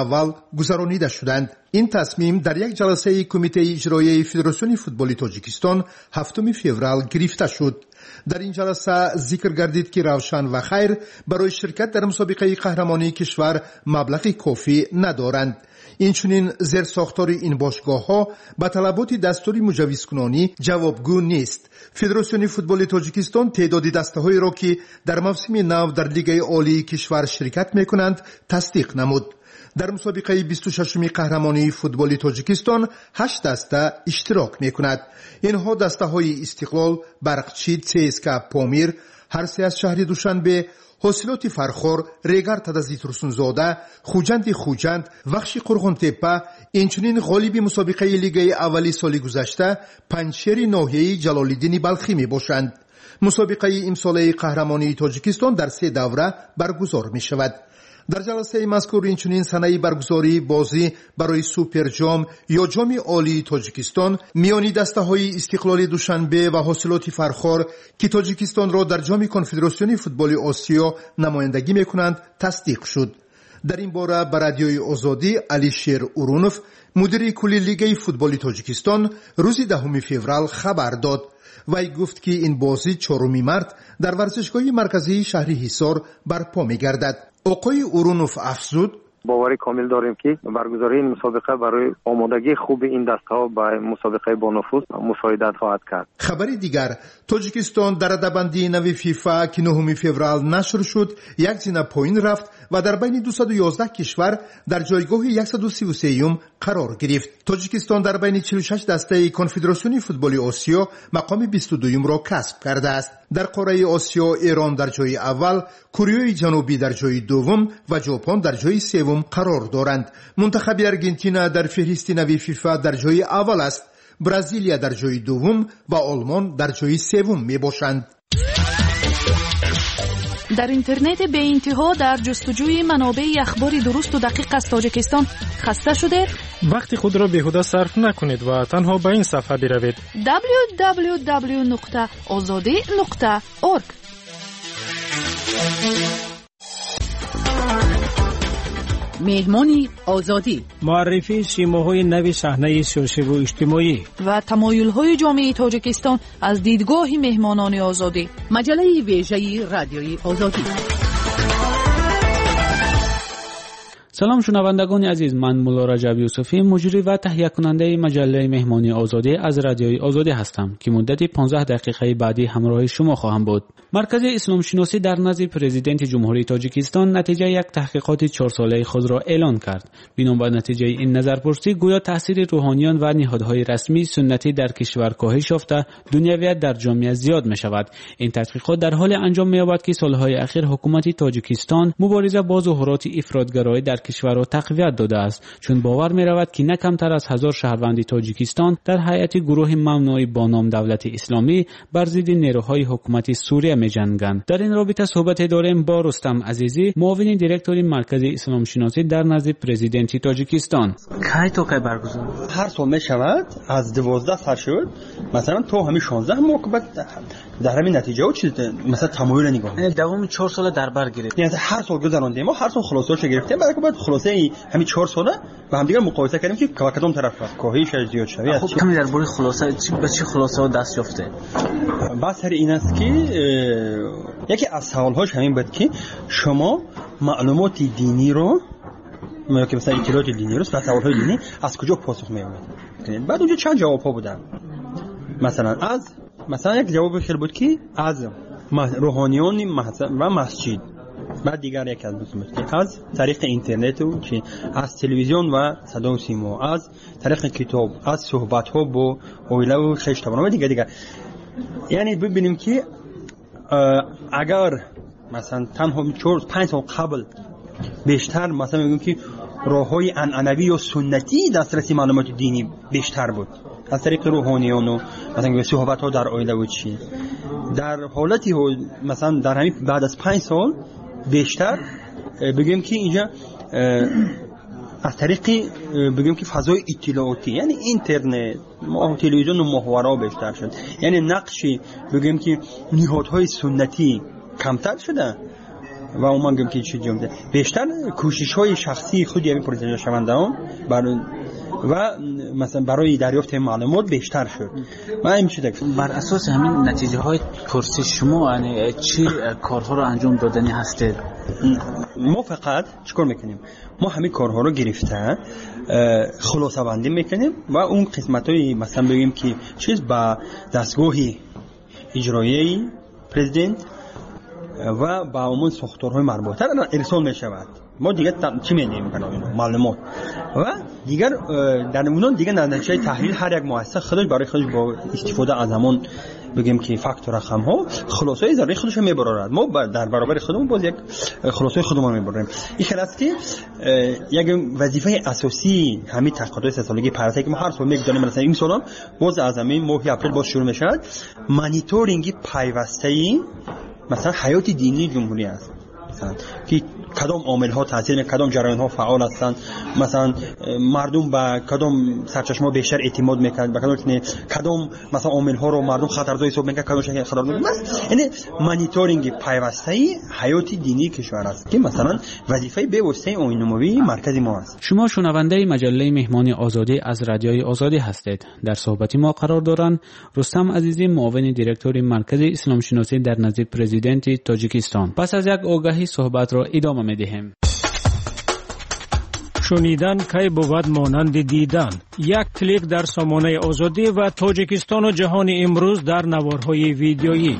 اول گذرانیده شدند. این تصمیم در یک جلسه کمیته اجرایی فدراسیون فوتبال تاجیکستان هفتم فوریه گرفته شد. در این جلسه ذکر گردید که روشن و خیر برای شرکت در مسابقه قهرمانی کشور مبلغ کافی ندارند. اینچنین زیر ساختار این باشگاه ها به طلبات دستور مجوز کنانی جوابگو نیست. فدراسیون فوتبال تاجیکستان تعداد دسته هایی را که در موسم نو در لیگ عالی کشور شرکت می کنند تصدیق نمود. در مسابقه بیست و ششم قهرمانی فوتبال تاجیکستان هشت دسته اشتراک می کند. اینها دسته های استقلال، برقچی، سیسکا پامیر، هر سه از شهر دوشنبه، حاصلات فرخور، ریگر تدزی ترسونزاده، خوجند خوجند، وخش قرغون تپه، اینچنین غالب مسابقه لیگ اولی سال گذشته پنجشیر ناحیه جلال‌الدین بلخی می باشند. مسابقه امساله قهرمانی تاجیکستان در سه دوره برگزار می شود. در جلسه مذکور اینچنین صحنه برگزاری بازی برای سوپر جام یا جام عالی تاجیکستان میانی دسته های استقلال دوشنبه و حاصلات فرخار که تاجیکستان را در جام کنفدراسیون فوتبال آسیا نمایندگی میکنند تصدیق شد. در این باره به رادیوی آزادی علیشیر اورونوف مدیر کلی لیگ فوتبال تاجیکستان روز دهم فوریه خبر داد. وی گفت که این بازی چهارم مارس در ورزشگاه مرکزی شهر حصار برپا می‌گردد. آقای اورونوف افزود: باوری کامل داریم که برگزاری این مسابقه برای آمادگی خوب این دسته‌ها به مسابقه با نفوذ مساعدت خواهد کرد. خبر دیگر: تاجیکستان در رده‌بندی نو فیفا که نهم فوریه نشر شد یک زینه پایین رفت و در بین دویست و یازده کشور در جایگاه صد و سی و سه قرار گرفت. تاجیکستان در بین چهل و شش دسته کنفدراسیون فوتبال آسیا مقام بیست و دو را کسب کرده است. در قاره آسیا ایران در جای اول، کره جنوبی در جای دوم و ژاپن در جای سوم قرار دارند. منتخب آرژانتین در فهرست نو فیفا در جای اول است. برزیلیا در جای دوم و آلمان در جای سوم می باشند. در اینترنت به انتها در جستجوی منابع اخبار درست و دقیق از تاجیکستان خسته شده؟ وقتی خود را بیهوده صرف نکنید و تنها به این صفحه بروید: دبلیو دبلیو دبلیو نقطه آزادی نقطه اورگ. مهمانی آزادی، معرفی سیماهای نو صحنه سیاسی و اجتماعی و تمایل‌های جامعه تاجیکستان از دیدگاه مهمانان آزادی. مجله ویژه رادیوی آزادی. سلام شنوندگان عزیز، من مولا رجب یوسفی، مجری و تهیه کننده مجله مهمانی آزادی از رادیوی آزادی هستم که مدت پانزده دقیقه بعدی همراه شما خواهم بود. مرکز اسلام شناسی در نزد پرزیدنت جمهوری تاجیکستان نتیجه یک تحقیقات چهار ساله خود را اعلان کرد. بنا به نتیجه این نظرپرسی گویا تاثیر روحانیان و نهادهای رسمی سنتی در کشور کاهش یافته، دنیویت در جامعه زیاد می شود. این تحقیقات در حال انجام می یابد که سالهای اخیر حکومت تاجیکستان مبارزه با ظاهرات افراطگرایی در کشور را تقویت داده است، چون باور می رود که نه کمتر از هزار شهروند تاجیکستان در هیئت گروه ممنوع با نام دولت اسلامی بر ضد نیروهای حکومت سوریه می جنگند. در این رابطه صحبت داریم با رستم عزیزی، معاون دیرکتور مرکز اسلام شناسی در نزد پرزیدنت تاجیکستان. کی تو کی برگزار؟ هر سال می شود، از دوازده سال شد، مثلا تو همین شانزده ماه بعد در همین نتیجه و چیز مثلا تمایل نگاه دوام چهار سال در بر گرفت. یعنی هر سال گذراندیم ما هر سال خلاصه‌اش گرفتیم، بعد خلاصه ای همین چهار ساله با هم دیگه مقایسه کردیم که کدام طرف است کاهش از زیاد شوی است. خب کمی درباره خلاصه چی به چی خلاصه دست یافته؟ بس هر این است که یکی از سوال‌هاش همین بود که شما معلومات دینی رو ما که مثلا اطلاعات دینی رو و سوال‌های دینی از کجا پاسخ می‌آورید؟ بعد اونجا چند جواب‌ها بودن. مثلا از مثلا یک جواب خیلی بود که از روحانیون و مسجد. بعد دیگر یک از بود از طریق اینترنت و که از تلویزیون و صدا و سیما، از طریق کتاب، از صحبت‌ها با اویله و خشتبان و دیگر دیگر. یعنی ببینیم که اگر مثلا تنها چهار پنج سال قبل بیشتر مثلا میگم که راه‌های عنعنوی یا سنتی دسترسی معلومات دینی بیشتر بود از طریق روحانیون و مثلا صحبت‌ها در اویله و چی، در حالتی مثلا در همین بعد از پنج سال بیشتر بگیم که اینجا از طریق بگیم که فضای اطلاعاتی یعنی اینترنت و تلویزیون و محتوا بیشتر شد، یعنی نقشی بگیم که نهادهای سنتی کمتر شده و عموما گم که چی جمله بیشتر کوشش های شخصی خودی همین پروژه شوندهان برای و مثلا برای دریافت معلومات بیشتر شد. من این چیزا بر اساس همین نتیجه های پرسش شما یعنی چی کارها رو انجام دادنی هستید؟ ما فقط چیکار میکنیم؟ ما همین کارها رو گرفته خلاصه بندی میکنیم و اون قسمت‌های مثلا بگیم که چیز با دستگاه اجرایی پرزیدنت و با عموم ساختارهای مربوطه ارسال میشود. ما دیگه چی می‌دیم کنیم معلومات و دیگر در اون دیگه نتیجه تحلیل هر یک مؤسسه خودش برای خودش با استفاده از همون بگیم که فاکتور رقم ها خلاصه ذره خودش میبرد. ما در برابر خودمون باز یک خلاصه خودمون میبریم. این خلاص که یک وظیفه اساسی همین تحقیقات سه سالگی پرسه که ما هر سال میگذاریم مثلا این سال باز از همین ماه اپریل باز شروع میشه مانیتورینگ پیوسته‌ای مثلا حیات دینی جمهوری است مثلا که کدام عامل ها تاثیر می کدام جریان ها فعال هستند مثلا مردم با کدام سرچشمه بیشتر اعتماد میکنند به کدام کدام مثلا عامل ها رو مردم خطرزا حساب میکنند کدام شکل خطر میکنند یعنی مانیتورینگ پیوسته حیات دینی کشور است که مثلا وظیفه به واسطه عمومی مرکزی ما است. شما شنونده مجله مهمانی آزادی از رادیوی آزادی هستید. در صحبتی ما قرار دارند رستم عزیزی معاون دیرکتور مرکز اسلام شناسی در نزد پرزیدنت تاجیکستان. پس از یک آگاهی صحبت را ادامه می‌دهیم. شنیدن کی بود مانند دیدن. یک کلیک در سامانه آزادی و تاجیکستان و جهان امروز در نوارهای ویدیویی.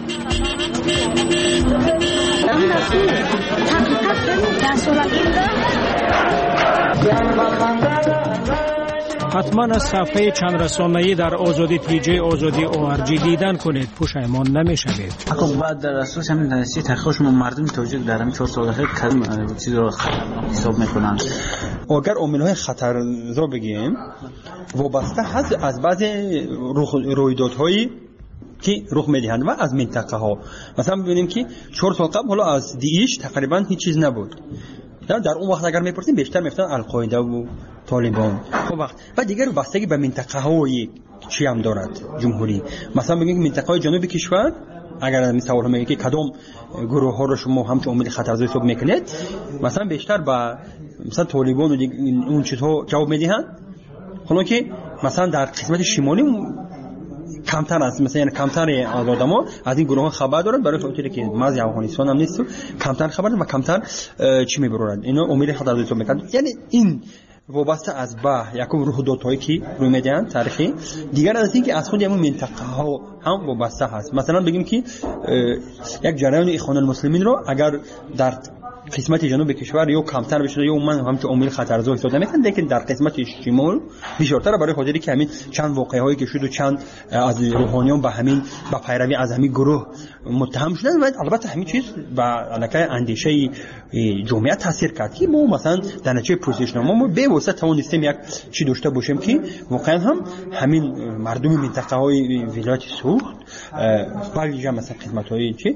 حتما از صفحه چند رسانه‌ای در آزادی تیجی آزادی او ار جی دیدن کنید، پشیمان نمی‌شوید. خب بعد در اساس همین نتیجه تحقیق شما مردم تاجیک در همین چهار سال اخیر کدام چیز رو خطرناک حساب می‌کنن؟ اگر عامل‌های خطرزا بگیم وابسته هست از بعض رویدادهایی که رخ می‌دهند و از منطقه ها. مثلا ببینیم که چهار سال قبل حالا از دیش تقریبا هیچ چیز نبود. در در اون وقت اگر میپرسیم بیشتر میفتن القاعده و طالبان. خب وقت و دیگر بستگی به منطقه های چی هم دارد جمهوری. مثلا بگیم منطقه های جنوبی کشور اگر این سوال میگه که کدام گروه ها رو شما همچون عامل خطرزا حساب میکنید مثلا بیشتر با مثلا طالبان و اون چیزها جواب میدهند. حالا که مثلا در قسمت شمالی کمتر است مثلا یعنی کمتر از آدما از این گروه ها خبر دارند برای خاطر که مرز افغانستان هم نیست کمتر خبر و کمتر چی میبرند اینا امید خطر رو میکنند. یعنی این وابسته از با یکم روح دوتایی که روی میدن تاریخی دیگر از این که از خود همون منطقه ها هم وابسته هست. مثلا بگیم که یک جریان اخوان المسلمین رو اگر در قسمت جنوب کشور یا کمتر بشه یا من هم تو عامل خطرزا حساب نمیکنم لیکن در قسمت شمال بیشتر برای خاطری که همین چند واقعه هایی که شد و چند از روحانیان به همین با پیروی از همین گروه متهم شدن و البته همین چیز با علاقه اندیشه جمعیت تاثیر کرد که ما مثلا در نتیجه پروسیشنامه ما به واسطه توانستیم یک چی داشته باشیم که واقعا هم همین مردم منطقه های ولایت سوخت بالاخره مثلا قسمت های چی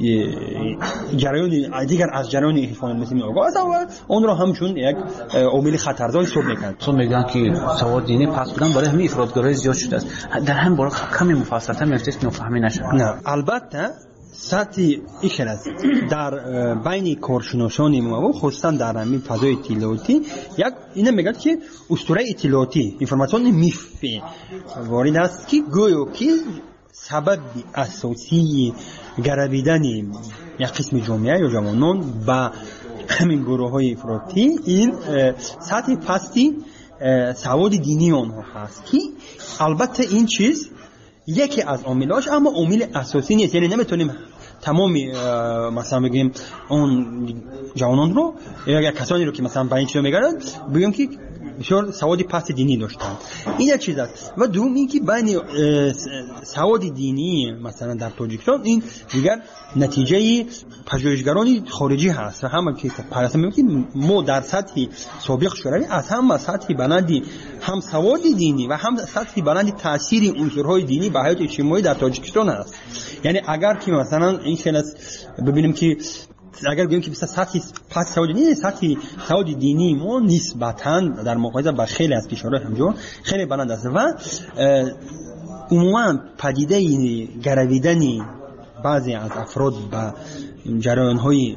جریان دیگر از جریان اخوان المسلمین آگاه است و اون رو همچون یک عامل خطرزا حساب میکنند. چون میگن که سواد دینی پس بودن برای همین افراطگرایی زیاد شده است. در همین باره کمی مفصل‌تر می‌فرمایید که نفهمی نشه. نه البته سطح اخلاص در بین کارشناسان ما خصوصا در همین فضای اطلاعاتی یک اینا میگن که اسطوره اطلاعاتی اینفورماسیون میف وارد است که گویا که سبب اساسی گرویدن یک قسم جامعه یا جوانان با همین گروه های افراطی این سطح پستی سواد دینی آنها هست که البته این چیز یکی از عاملاش اما عامل اساسی نیست. یعنی نمیتونیم تمام مثلا بگیم اون جوانان رو یا کسانی رو که مثلا با این چیزا میگن بگیم که بسیار سواد پست دینی داشتن. این یک چیز است و دوم این که بین سواد دینی مثلا در تاجیکستان این دیگر نتیجه پژوهشگران خارجی هست و همه که پرسه میگیم ما در سطح سابق شوروی از هم سطح بلندی هم سواد دینی و هم سطح بلندی تاثیر عنصرهای دینی به حیات اجتماعی در تاجیکستان است. یعنی اگر که مثلا این خلاص ببینیم که اگر بگیم که مثلا سطح پس سواد دینی سطح سواد دینی ما نسبتاً در مقایسه با خیلی از کشورهای همجور خیلی بلند است و عموما پدیده گرویدن بعضی از افراد با جریان‌های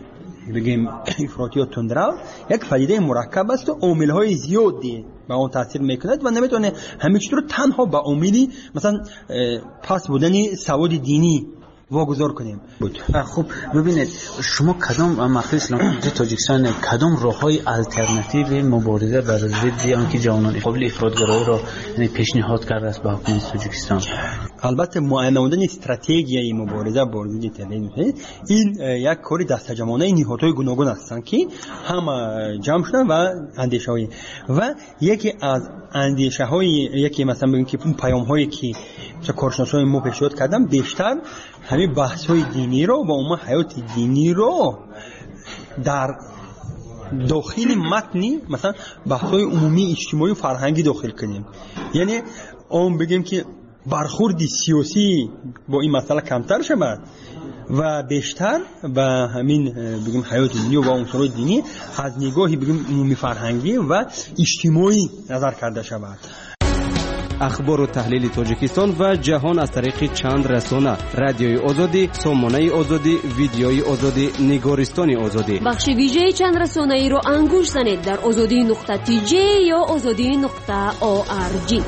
بگیم افراطی و تندرو یک پدیده مرکب است و عامل‌های زیادی به اون تاثیر میکند و نمیتونه همه چیز رو تنها به عاملی مثلا پس بودن سواد دینی واگذار کنیم. خب ببینید شما کدام مخفی اسلام تاجیکستان کدام راههای آلترناتیو مبارزه بر ضد آنکه جوانان قبل افراطگرایی را یعنی پیشنهاد کرده است به حکومت تاجیکستان؟ البته معین نمودن استراتژی مبارزه با ضد تروریسم این یک کاری دستجمعانه نهادهای گوناگون هستند که هم جمع شدن و اندیشه‌های و یکی از اندیشه‌های یکی مثلا بگیم که اون پیام‌هایی که چه کارشناسای ما پیشنهاد کردن بیشتر همین بحث‌های دینی رو و عموم حیات دینی رو در داخل متنی مثلا بحث‌های عمومی اجتماعی و فرهنگی داخل کنیم. یعنی اون بگیم که برخورد سیاسی با این مسئله کمتر شود و بیشتر و همین بگیم حیات دینی و عنصرهای دینی از نگاهی بگیم عمومی فرهنگی و اجتماعی نظر کرده شود. اخبار و تحلیل تاجیکستان و جهان از طریق چند رسانه: رادیوی آزادی، سامانه آزادی، ویدیوی آزادی، نگارستان آزادی. بخش ویژه چند رسانه ای را انگوش زنید در آزادی نقطه تی جی یا آزادی نقطه او آر جی.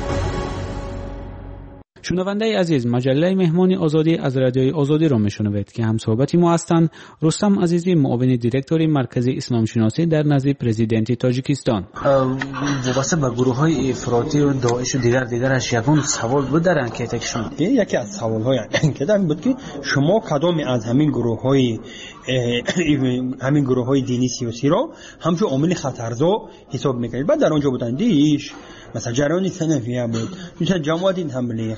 شنونده عزیز، مجله مهمانی آزادی از رادیوی آزادی را میشنوید که هم صحبتی ما هستند. رستم عزیزی، معاون دیرکتور مرکز اسلام شناسی در نزد پرزیدنت تاجیکستان. واسه با گروه‌های افراطی و داعش و دیگر دیگرش یگان سوال بود در انکیتشون. یکی از سوال‌های انکیت این بود که شما کدام از همین گروه‌های همین گروه‌های دینی سیاسی را همچون عامل خطرزا حساب می‌کنید؟ بعد در آنجا بودن دیش مثلا جریان سنفیه بود، مثلا جماعت تبلیغ،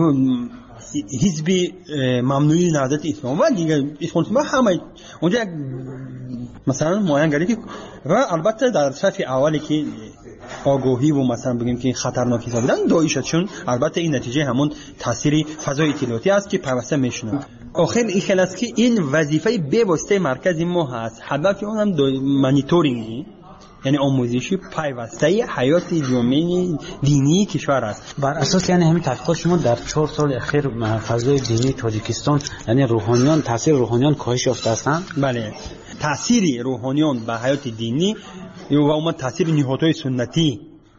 حزب ممنوعی نهضت اسلام و دیگه اسلام همه اونجا مثلا معین گردید و البته در صف اولی که آگاهی و مثلا بگیم که خطرناک حساب بدن داعش، چون البته این نتیجه همون تاثیر فضای اطلاعاتی است که پیوسته میشنه. آخر این خیلی است که این وظیفه به واسطه مرکز ما هست، هدف اون هم مانیتورینگی یعنی آموزشی پیوسته حیات جامعه دینی کشور است. بر اساس یعنی همین تحقیقات شما در چهار سال اخیر فضای دینی تاجیکستان یعنی روحانیان تاثیر روحانیان کاهش یافته هستند؟ بله، تاثیر روحانیان به حیات دینی و اون تاثیر نهادهای سنتی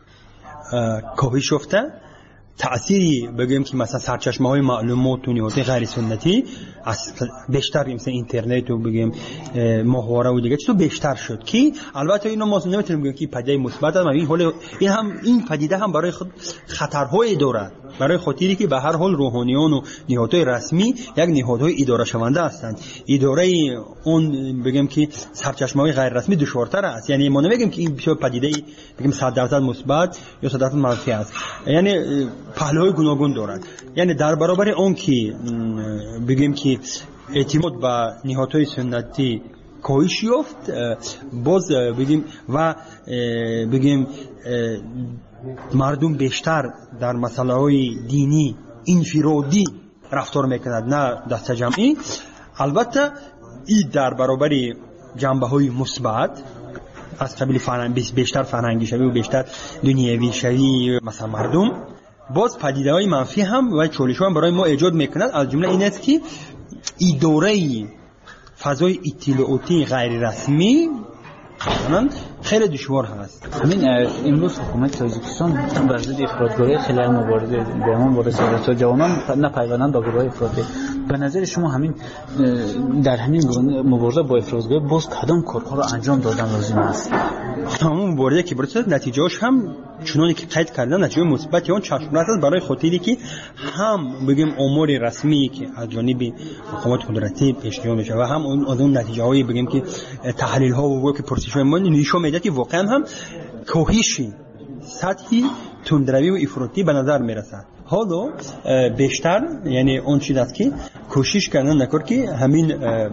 کاهش یافته. تأثیری بگیم که مثلا سرچشمه‌های معلومات و نهادهای غیر سنتی بیشتر مثل اینترنت و بگیم ماهواره و دیگه چیزا بیشتر شد که البته اینو ما نمیتونیم بگیم که پدیده مثبت است. این حال این هم این پدیده هم برای خود خطرهای داره، برای خاطری که به هر حال روحانیان و نهادهای رسمی یک نهادهای اداره شونده هستند. اداره اون بگیم که سرچشمه‌های غیر رسمی دشوارتر است. یعنی ما نمیگیم که این پدیده بگیم صد درصد مثبت یا صد درصد منفی است، یعنی پهلوهای گوناگون دارد. یعنی در برابر اون که بگیم که اعتماد به نهادهای سنتی کاهش یافت، باز بگیم و بگیم مردم بیشتر در مسائل دینی انفرادی رفتار میکنند نه دست جمعی. البته این در برابر جنبه های مثبت از قبیل فرهنگ بیشتر فرهنگی شوی و بیشتر دنیوی شوی مثلا مردم، باز پدیده های منفی هم و چالش هم برای ما ایجاد میکند. از جمله این است که اداره فضای اطلاعاتی غیر رسمی خیلی دشوار هست. همین امروز حکومت تاجیکستان بر ضد افراطگرایی خیلی مبارزه به اون مبارزه جوانان نپیوندند با گروه افراطی. به نظر شما همین در همین مبارزه با افراطگرایی باز کدام کارها را انجام دادن لازم است؟ همون مبارزه که برسه نتیجهش هم چنانی که قید کردن نتیجه مثبت اون چشم‌رس است برای خاطری که هم بگیم امور رسمی که از جانب حکومت قدرتی پیشنهاد میشه و هم اون از اون نتیجه‌های بگیم که تحلیل ها و ورک پرسش ما نشون میده که واقعا هم کاهش سطحی تندروی و افراطی به نظر میرسد. حالا بیشتر یعنی اون چیز است که کوشش کردن نکر که همین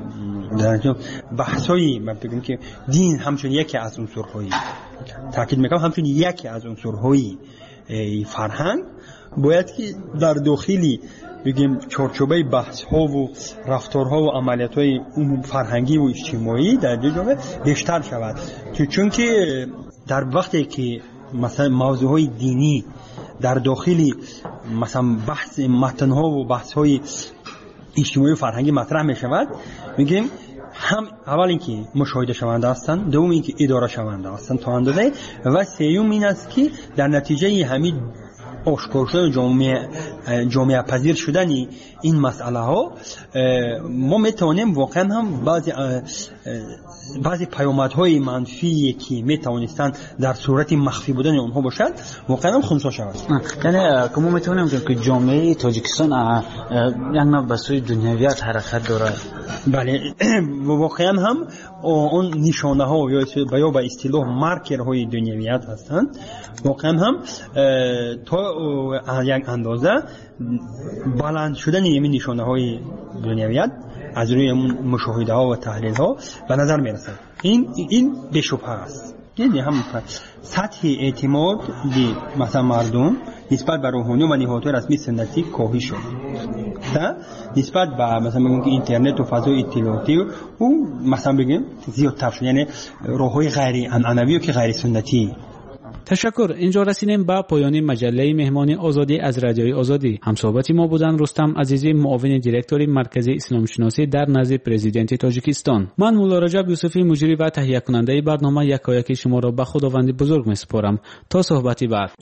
بحثایی من بگم که دین همچون یکی از عنصرهای تاکید میکنم همچون یکی از عنصرهای فرهنگ باید که در داخلی بگیم چارچوبه بحث ها و رفتارها و عملیات های فرهنگی و اجتماعی در جامعه بیشتر شود، چون که در وقتی که مثلا موضوع های دینی در داخلی مثلا بحث متن ها و بحث های اجتماعی و فرهنگی مطرح می شود، میگیم هم اول اینکه مشاهده شونده هستند، دوم اینکه اداره شونده هستند تا اندازه، و سوم این است که در نتیجه همین آشکار شدن جامعه جامعه پذیر شدن این مسئله ها ما میتونیم واقعا هم بعضی بعضی پیامدهای منفی که میتونستند در صورت مخفی بودن اونها باشد واقعا هم خنثی شود. یعنی که ما میتونیم که جامعه تاجیکستان یک نوع به سوی دنیویت حرکت داره. بله واقعا هم اون نشانه ها یا یا به اصطلاح مارکر های دنیویت هستند. واقعا هم تا یک اندازه بلند شدن این نشانه های دنیویت از روی مشاهده ها و تحلیل ها به نظر می رسد. این این به شبهه است. یعنی هم سطح اعتماد دی مثلا مردم نسبت به روحانی و نهادهای رسمی سنتی کاهش شد. تا نسبت به مثلا بگیم که اینترنت و فضای اطلاعاتی و مثلا بگیم زیادتر شد، یعنی راههای غیر عنعنوی و که غیر سنتی. تشکر. اینجا رسیدیم به پایان مجله مهمانی آزادی از رادیوی آزادی. همصحبت ما بودن رستم عزیزی، معاون دیرکتور مرکز اسلام شناسی در نزد پرزیدنت تاجیکستان. من مولا رجب یوسفی مجری و تهیه کننده برنامه یکایک شما را به خداوند بزرگ میسپارم. تا صحبتی بعد.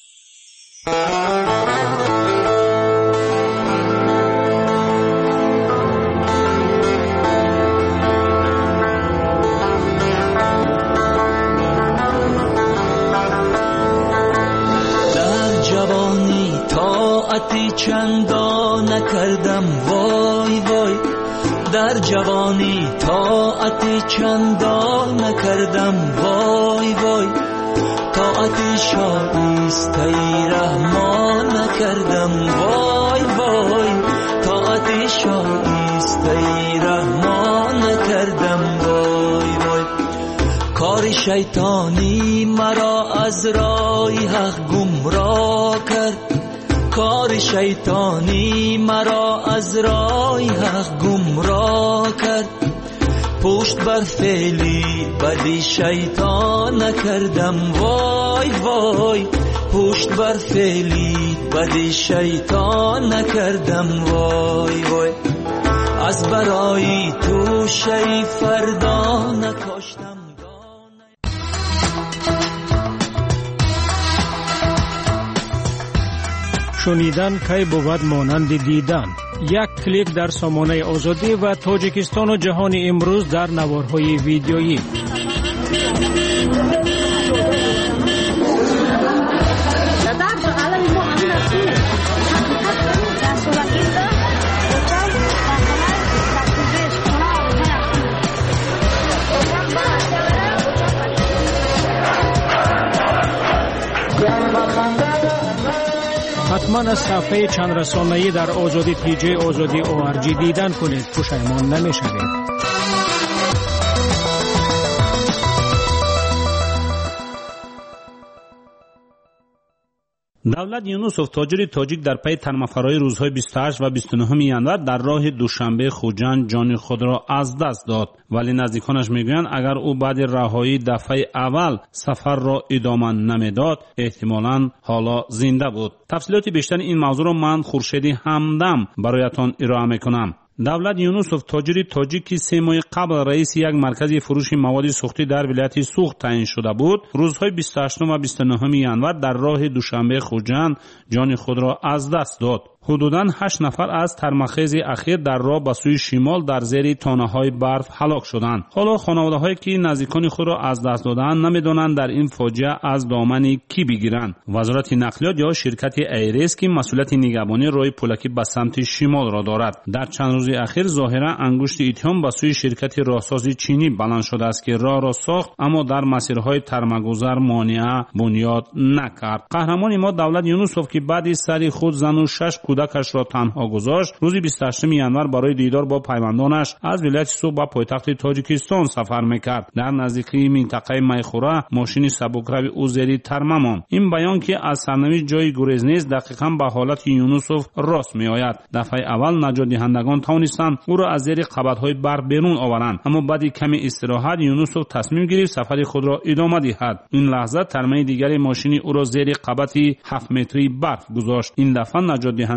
طاعتی چندان نکردم وای وای، در جوانی طاعتی چندان نکردم وای وای، طاعتی شایسته رحمان نکردم وای وای، طاعتی شایسته رحمان نکردم وای وای. کار شیطانی مرا از راه حق گمراه کرد، کار شیطانی مرا از راه حق گمراه کرد، پشت بر فعلی بدی شیطان نکردم وای وای، پشت بر فعلی بدی شیطان نکردم وای وای. از برای تو شی فردا نکاشتم. شنیدن کی بود مانند دیدن. یک کلیک در سامانه آزادی و تاجیکستان و جهان امروز در نوارهای ویدیویی. حتما از صفحه چند رسانه‌ای در آزادی تی جی آزادی او آر جی دیدن کنید، پشیمان نمی‌شوید. دولت یونوسوف تاجر تاجیک در پی تنمفرای روزهای بیست و هشت و بیست و نه ینور در راه دوشنبه خوجند جان خود را از دست داد، ولی نزدیکانش میگویند اگر او بعد رهایی دفعه اول سفر را ادامه نمیداد احتمالاً حالا زنده بود. تفصیلات بیشتر این موضوع را من خورشیدی همدم برایتان ارائه میکنم. دولت یونوسوف تاجر تاجیکی سه ماه قبل رئیس یک مرکز فروش مواد سوختی در ولایت سوخت تعیین شده بود، روزهای بیست و هشت و بیست و نه ینور در راه دوشنبه خوجند جان خود را از دست داد. حدوداً هشت نفر از ترمخیز اخیر در راه به سوی شمال در زیر تانه‌های برف هلاک شدند. حالا خانواده‌هایی که نزدیکان خود را از دست دادند نمی‌دانند در این فاجعه از دامن کی بگیرند. وزارت نقلیات یا شرکت ایریس که مسئولیت نگهبانی راه پولکی به سمت شمال را دارد، در چند روز اخیر ظاهرا انگشت اتهام به سوی شرکت راهسازی چینی بلند شده است که راه را ساخت اما در مسیرهای ترمگذر مانع بنیاد نکرد. قهرمان ما دولت یونوسوف که بعد سری خود زن و شش کودکش را تنها گذاشت، روز بیست و هشتم ینور برای دیدار با پیوندانش از ولایت سوخت به پایتخت تاجیکستان سفر میکرد. در نزدیکی منطقه میخوره ماشین سبکروی او زیر ترمه ماند. این بیان که از سرنوشت جای گریز نیست دقیقاً به حالت یونوسوف راست میآید. دفعه اول نجات دهندگان توانستند او را از زیر قبضهای برف بیرون آورند، اما بعد کمی استراحت یونوسوف تصمیم گرفت سفر خود را ادامه دهد. این لحظه ترمه دیگر ماشین او را زیر قبض هفت متری برف گذاشت. این دفعه نجات دهنده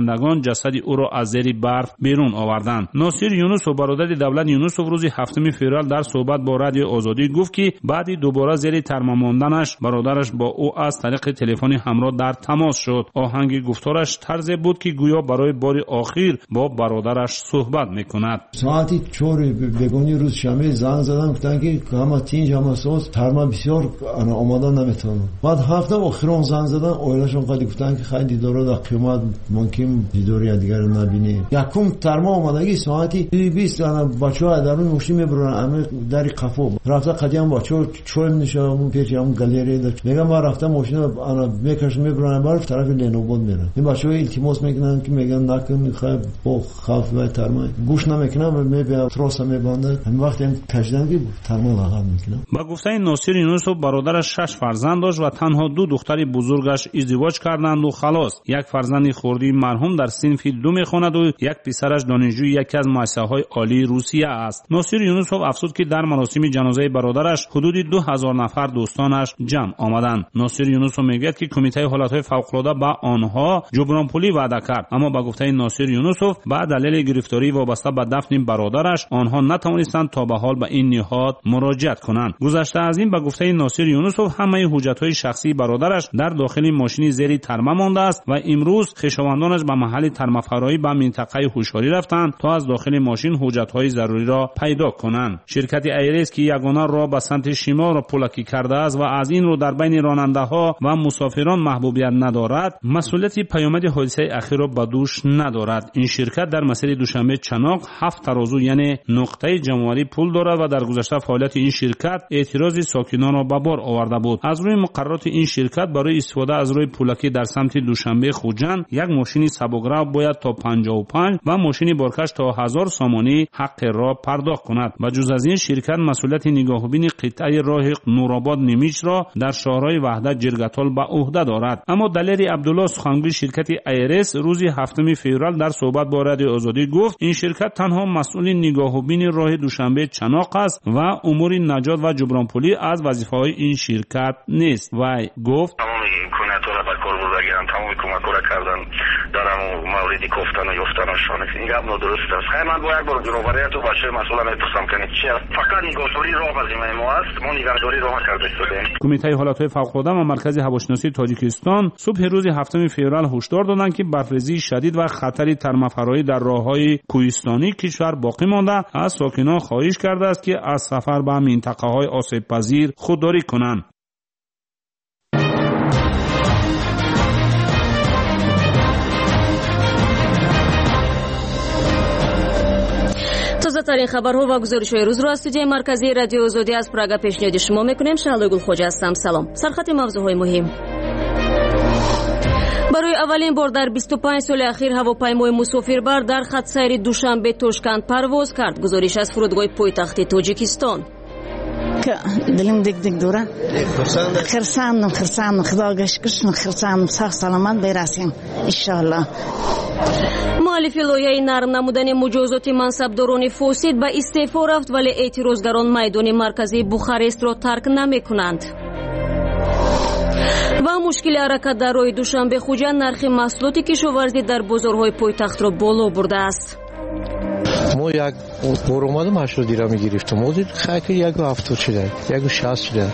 رانندگان جسد او را از زیر برف بیرون آوردند. ناصر یونس و برادر دولت یونسوف روز هفتم فوریه در صحبت با رادیو آزادی گفت که بعد دوباره زیر ترما ماندنش برادرش با او از طریق تلفن همراه در تماس شد. آهنگ گفتارش طرز بود که گویا برای بار آخر با برادرش صحبت میکند. ساعتی چهار بگونی روز شنبه زنگ زدم گفتن که همه تینج همه ساز ترما بسیار آماده نمیتونم. بعد هفته آخرام زنگ زدن اویلاشون قد گفتن که خیلی دیدار در قیمت ممکن دیداری دیگر نبینی. یکم ترما آمادگی ساعتی بیست انا بچه‌ها درون ماشین میبرن اما در قفو رفته قدیم بچه‌ها چوی میشم پیش هم گالری داشت. میگم ما رفتم ماشین انا میکشم میبرن برای طرف لنوبود میرن. این بچه‌ها التماس میکنن که میگن نکن خیلی با خوف و ترما گوش نمیکنم میبینم تراس میبنده. همین وقتی کشیدن که ترما لغت میکنم. با گفته ناصر یونس و برادرش شش فرزند داشت و تنها دو دختر بزرگش ازدواج کردند و خلاص. یک فرزند خردی مرحوم در صنف دو میخواند و یک پسرش دانشجوی یکی از مؤسسه‌های عالی روسیه است. ناصر یونسوف افسود که در مراسم جنازه برادرش حدود دو هزار نفر دوستانش جمع آمدند. ناصر یونسوف میگوید که کمیته حالت‌های فوق‌العاده با آنها جبران پولی وعده کرد، اما با گفته ناصر یونسوف بعد دلیل گرفتاری وابسته به دفن برادرش آنها نتوانستند تا به حال به این نهاد مراجعت کنند. گذشته از این با گفته ناصر یونسوف همه حجت‌های شخصی برادرش در داخل ماشین زیر ترما مانده است و امروز خویشاوندانش به محل ترمافرایی به منطقه هوشیاری رفتند تا از داخل ماشین حجت‌های ضروری را پیدا کنند. شرکت ایرس که یگانه راه به سمت شمال را پلکی کرده است و از این رو در بین راننده‌ها و مسافران محبوبیت ندارد، مسئولیت پیامد حادثه اخیر را به دوش ندارد. این شرکت در مسیر دوشنبه چناق هفت ترازو یعنی نقطه جمع‌آوری پول دارد و در گذشته فعالیت این شرکت اعتراض ساکنان را به بار آورده بود. از روی مقررات این شرکت برای استفاده از روی پلکی در سمت دوشنبه خوجند یک ماشین سبک‌رو باید تا پنجاه و پنج و ماشین بارکش تا هزار سامانی حق را پرداخت کند. و جز از این شرکت مسئولیت نگاهبین قطعه راه نورآباد نمیچ را در شهرهای وحدت جرگتال به عهده دارد. اما دلیری عبدالله سخنگوی شرکت ایرس روز هفتم فوریه در صحبت با رادیو آزادی گفت این شرکت تنها مسئول نگاهبین راه دوشنبه چناق است و امور نجات و جبران پولی از وظیفه‌های این شرکت نیست. و گفت امکانات‌ها را کار بردن، تمام کمک‌ها را کردن در همون موردی گفتن و گفتنشان. این گپ نادرست است. خیلی من باید با جنوبریت و بچه مسئول میپرسم کنید چی است. فقط نگهداری راه وظیفه ما است. ما نگهداری راه کرده شدیم. کمیته حالت‌های فوق‌العاده و مرکز هواشناسی تاجیکستان صبح روز هفتم فوریه هشدار دادند که برفریزی شدید و خطری ترمافرایی در راه‌های کوهستانی کشور باقی مانده. از ساکنان خواهش کرده است که از سفر به منطقه‌های آسیب‌پذیر خودداری کنند. تازه ترین خبرها و گزارش‌های روز رو از استودیوی مرکزی رادیو آزادی از پراگ پیشنهاد شما می‌کنیم. شهلا گلخوجه هستم. سلام. سرخط موضوع‌های مهم. برای اولین بار در بیست و پنج سال اخیر هواپیمای مسافربر در خط سیر دوشنبه توشکند پرواز کرد. گزارش از فرودگاه پایتخت تاجیکستان. که دلم دیگ دیگ دوره خرساندم خرساندم خدا شکرش خرساندم صح سلامت برسیم انشالله. مؤلف لایحه نرم نمودن مجازات منصبداران فاسد به استعفا رفت ولی اعتراضگران میدان مرکزی بوخارست را ترک نمی‌کنند. و مشکل حرکت در راه دوشنبه خوجند نرخ محصولات کشاورزی در بازارهای پایتخت را بالا برده است. ما یک بار اومدم هشتاد دیرهمی گرفتم. موزید خیلی یک و هفتاد شده یک و شصت شده.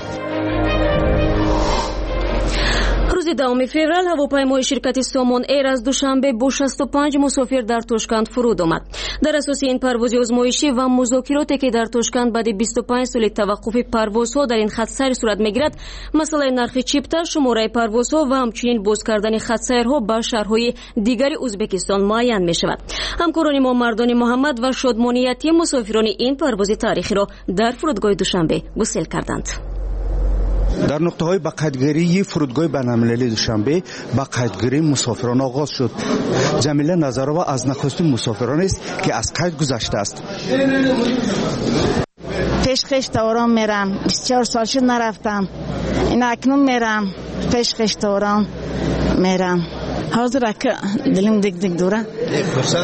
روز دوم فوریه هواپیمای شرکت سامان ایر از دوشنبه با شصت و پنج مسافر در توشکند فرود آمد. در اساس این پرواز آزمایشی و مذاکراتی که در توشکند بعد بیست و پنج سال توقف پروازها در این خط سیر صورت میگیرد، مسئله نرخ چیپتر، شماره پروازها و همچنین باز کردن خط سیرها به شهرهای دیگر ازبکستان معین می شود. همکاران ما مردان محمد و شادمانیتی مسافران این پرواز تاریخی را در فرودگاه دوشنبه گسیل کردند. در نقطه های به قیدگیری فرودگاه بین‌المللی دوشنبه به قیدگیری مسافران آغاز شد. جمیله نظرова از نخستین مسافران است که از قید گذشته است. پیش خشت آرام میرم، بیست و چهار سال شد نرفتم، این اکنون میرم پیش خشت آرام میرم. حاضر که دلم دیگ دیگ دوره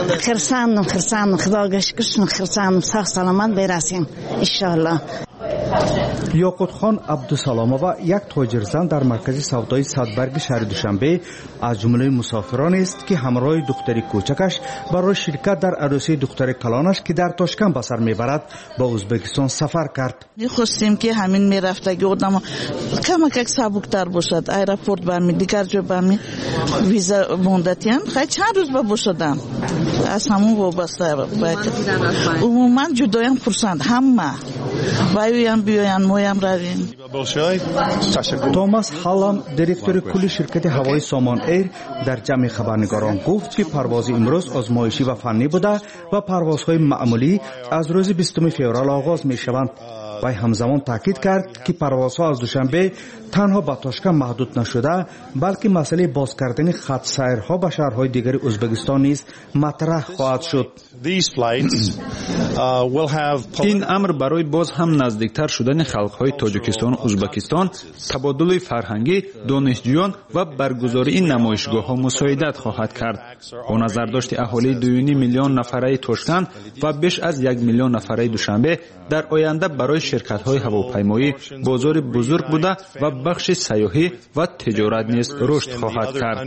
خرساندم خرساندم خدا شکرش خرساندم صح سلامت برسیم انشالله. یاقوتخان عبدالسلامова یک تاجرزن در مرکز سودای صدبرگ شهر دوشنبه از جمله مسافران است که همراه دختر کوچکش برای شرکت در عروسی دختر کلانش که در تاشکند به سر میبرد به ازبکستان سفر کرد. می‌خواستیم که همین میرفتگی آدم کم کم سبکتر باشد. ایرپورت برمی دیگر جا برمی ویزا موندتیان خیلی چند روز با باشدم از همون وابسته عموما جدایم پرسند همه بایم بیاین مویم رویم. توماس هالام دیرکتور کلی شرکت هوایی سامان ایر در جمع خبرنگاران گفت که پرواز امروز آزمایشی و فنی بوده و پروازهای معمولی از روز بیستم فوریه آغاز می شوند. و همزمان تاکید کرد که پروازها از دوشنبه تنها به تاشکند محدود نشده بلکه مسئله باز کردن خط سیرها به شهرهای دیگر ازبکستان نیز مطرح خواهد شد. این امر برای باز هم نزدیکتر شدن خلقهای تاجیکستان و ازبکستان، تبادل فرهنگی، دانشجویان و برگزاری نمایشگاه ها مساعدت خواهد کرد. با نظرداشت اهالی دو و نیم میلیون نفره تاشکند و بیش از یک میلیون نفره دوشنبه در آینده برای شرکت های هواپیمایی بازار بزرگ بوده و بخش سیاحی و تجارت نیز رشد خواهد کرد.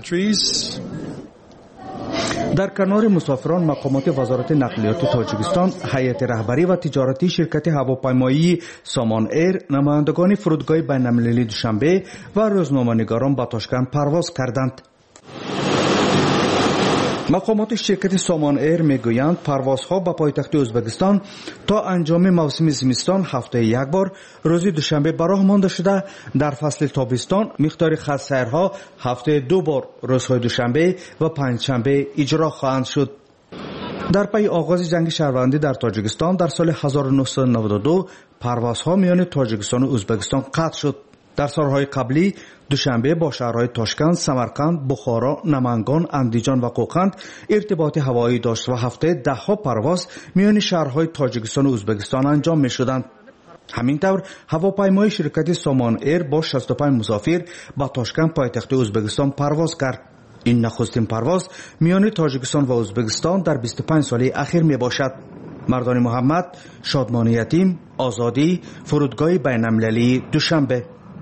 در کنار مسافران مقامات وزارت نقلیات تاجیکستان، هیئت رهبری و تجارتی شرکت هواپیمایی سامان ایر، نمایندگان فرودگاه بین‌المللی دوشنبه و روزنامه‌نگاران به تاشکند پرواز کردند. مقامات شرکت سامان ایر میگویند پروازها به پایتخت ازبکستان تا انجام موسم زمستان هفته یک بار روز دوشنبه به راه مانده شده. در فصل تابستان مقدار خط سیرها هفته دو بار روزهای دوشنبه و پنجشنبه اجرا خواهند شد. در پی آغاز جنگ شهروندی در تاجیکستان در سال هزار و نهصد و نود و دو پروازها میان تاجیکستان و ازبکستان قطع شد. در سالهای قبلی دوشنبه با شهرهای تاشکند، سمرقند، بخارا، نمنگان، اندیجان و قوقند ارتباط هوایی داشت و هفته ده ها پرواز میان شهرهای تاجیکستان و ازبکستان انجام می شدند. همینطور هواپیمای شرکت سامان ایر با شصت و پنج مسافر به تاشکند پایتخت ازبکستان پرواز کرد. این نخستین پرواز میان تاجیکستان و ازبکستان در بیست و پنج سال اخیر می باشد. مردان محمد، شادمان یتیم، آزادی، فرودگاه بین‌المللی دوشنبه.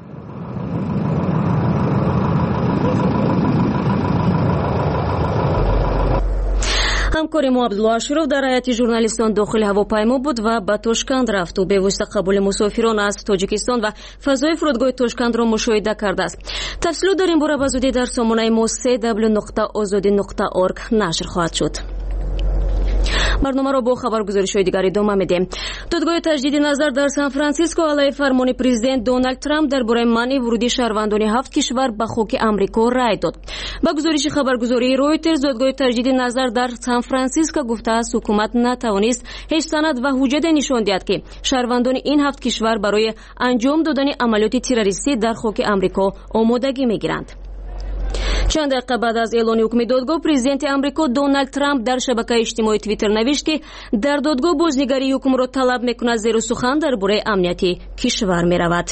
همکار ما عبدالله اشرف در هیئت ژورنالیستان داخل هواپیما بود و به تاشکند رفت و به واسطه قبول مسافران از تاجیکستان و فضای فرودگاه تاشکند را مشاهده کرده است. تفصیلات در این باره به زودی در سامانه ما سه دبلیو نقطه آزادی نقطه اورگ نشر خواهد شد. برنامه را با خبرگزاری‌های دیگر ادامه میدیم. دادگاه تجدید نظر در سان فرانسیسکو علیه فرمان پرزیدنت دونالد ترامپ درباره منع ورودی شهروندان هفت کشور به خاک آمریکا رأی داد. با گزارش خبرگزاری رویترز، دادگاه تجدید نظر در سان فرانسیسکو گفته است حکومت نتوانست هیچ سند و حجت نشان دهد که شهروندان این هفت کشور برای انجام دادن عملیات تروریستی در خاک آمریکا آمادگی میگیرند. چند دقیقه بعد از اعلان حکم دادگاه، پرزیدنت آمریکا دونالد ترامپ در شبکه اجتماعی توییتر نوشت که در دادگاه بازنگری حکم را طلب میکند، زیرا سخن درباره امنیت کشور میرود.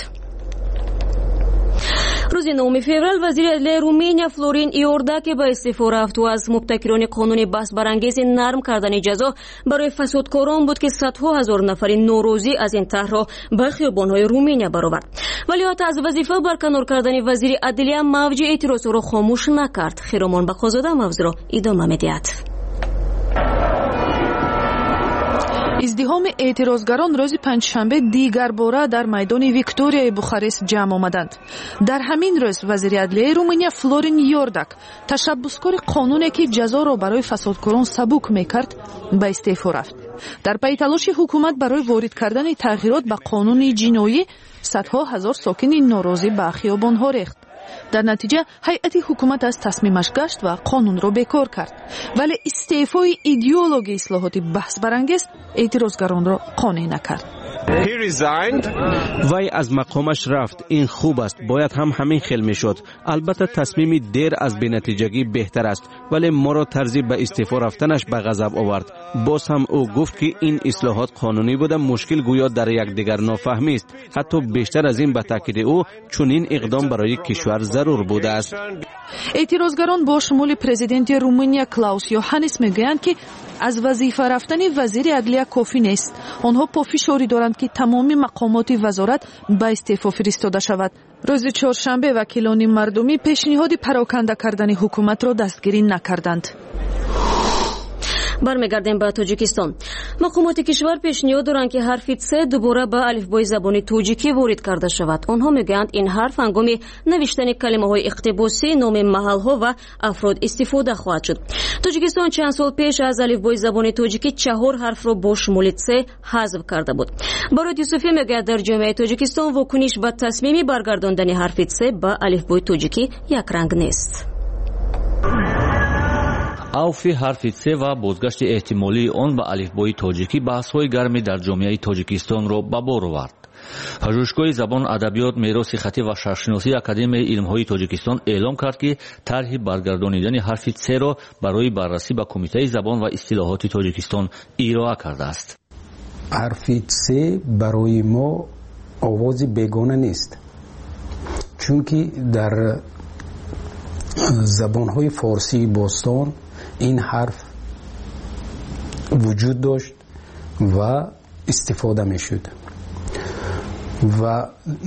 روز نهم فوریه وزیر عدلیه رومانیا فلورین ایورداک به استعفا رفت و از مبتکران قانون بحث برانگیز نرم کردن جزا برای فسادکاران بود که صدها هزار نفر ناراضی از این طرح را به خیابان‌های رومانیا برآورد. ولی حتی از وظیفه برکنار کردن وزیر عدلیه موج اعتراض را خاموش نکرد. خیرمان بقازاده موضوع را ادامه می‌دهد. ازدحام اعتراضگران روز پنجشنبه دیگر باره در میدان ویکتوریای بوخارست جمع آمدند. در همین روز وزیر عدلیه رومانیا فلورین یورداک، تشبثکار قانونی که جزا را برای فسادکاران سبک میکرد، به استعفا رفت. در پی تلاش حکومت برای وارد کردن تغییرات به قانون جنایی، صدها هزار ساکن ناراضی به خیابان‌ها ریخت. در نتیجه هیئت حکومت از تصمیمش گشت و قانون را بیکار کرد، ولی استعفای ایدئولوژی اصلاحات بحث برانگیز اعتراضگران را قانع نکرد. وی از مقامش رفت. این خوب است، باید هم همین خیل میشد. البته تصمیم دیر از بی‌نتیجگی بهتر است، ولی ما را ترغیب به استعفا رفتنش به غضب آورد. باز هم او گفت که این اصلاحات قانونی بوده، مشکل گویا در یک دیگر نافهمی است. حتی بیشتر از این، به تاکید او، چون این اقدام برای کشور ضرور بوده است. اعتراضگران با شمول پرزیدنت رومانیا کلاوس یوهانس میگویند که از وظیفه رفتن وزیر عدلیه کافی نیست. آنها پافشاری دارند که تمامی مقامات وزارت به استعفا فرستاده شود. روز چهارشنبه وکیلان مردمی پیشنهاد پراکنده کردن حکومت را دستگیری نکردند. برمیگردیم به تاجیکستان. مقامات کشور پیشنهاد دارند که حرف ت دوباره به الفبای زبان تاجیکی وارد کرده شود. آنها میگویند این حرف هنگام نوشتن کلمه‌های اقتباسی نام محل‌ها و افراد استفاده خواهد شد. تاجیکستان چند سال پیش از الفبای زبان تاجیکی چهار حرف را با شمول ت حذف کرده بود. برای یوسفی میگوید در جامعه تاجیکستان واکنش به تصمیم برگرداندن حرف ت به الفبای تاجیکی یک رنگ نیست. авфи ҳарфи се ва бозгашти эҳтимолии он ба алифбои тоҷикӣ баҳсҳои гарме дар ҷомеаи тоҷикистонро ба бор овард. пажӯҳишгоҳи забон, адабиёт, мероси хатӣ ва шарҳшиносии академияи илмҳои тоҷикистон эълон кард, ки тарҳи баргардонидани ҳарфи се-ро барои баррасӣ ба кумитаи забон ва истилоҳоти тоҷикистон ироа кардааст. ҳарфи се барои мо овози бегона нест, чунки дар забонҳои форсии бостон این حرف وجود داشت و استفاده می شد و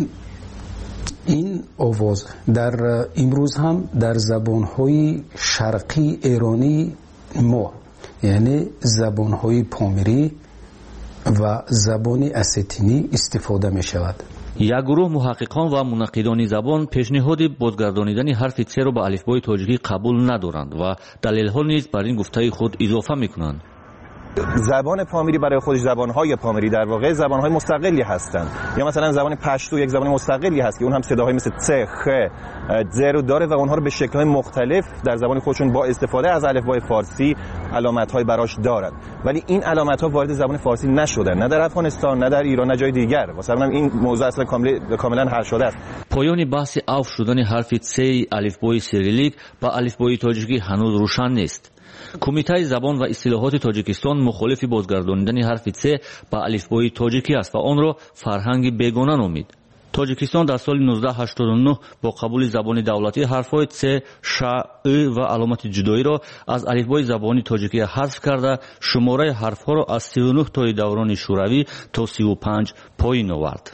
این آواز در امروز هم در زبانهای شرقی ایرانی ما، یعنی زبانهای پامیری و زبان اساتینی استفاده می شود. як гурӯҳ муҳаққиқон ва мунаққидони забон пешниҳоди бозгардонидани ҳарфи се-ро ба алифбои тоҷикӣ қабул надоранд ва далелҳо низ бар ин гуфтаи худ изофа мекунанд. زبان پامیری برای خودش زبانهای پامیری در واقع زبانهای مستقلی هستند. یا مثلا زبان پشتو یک زبان مستقلی هست که اون هم صداهای مثل ت، خ، ز رو داره و اونها رو به شکل‌های مختلف در زبان خودشون با استفاده از الفبای فارسی علامت‌های براش دارند. ولی این علامت‌ها وارد زبان فارسی نشدن، نه در افغانستان، نه در ایران، نه جای دیگر. واسه همین این موضوع اصلا کاملا کاملا حل شده است. پایان بحث عفو شدن حرف ت الفبای سیریلیک با الفبای تاجیکی هنوز روشن نیست. کمیته زبان و اصطلاحات تاجیکستان مخالف بازگرداندن حرف ت به الفبای تاجیکی است و آن را فرهنگ بیگانه نامید. تاجیکستان در سال نوزده هشتاد و نه با قبول زبان دولتی حرف‌های ت، ش، ا و علامت جدایی را از الفبای زبان تاجیکی حذف کرده شماره حرف‌ها را از سی و نه تا دوران شوروی تا سی و پنج پایین آورد.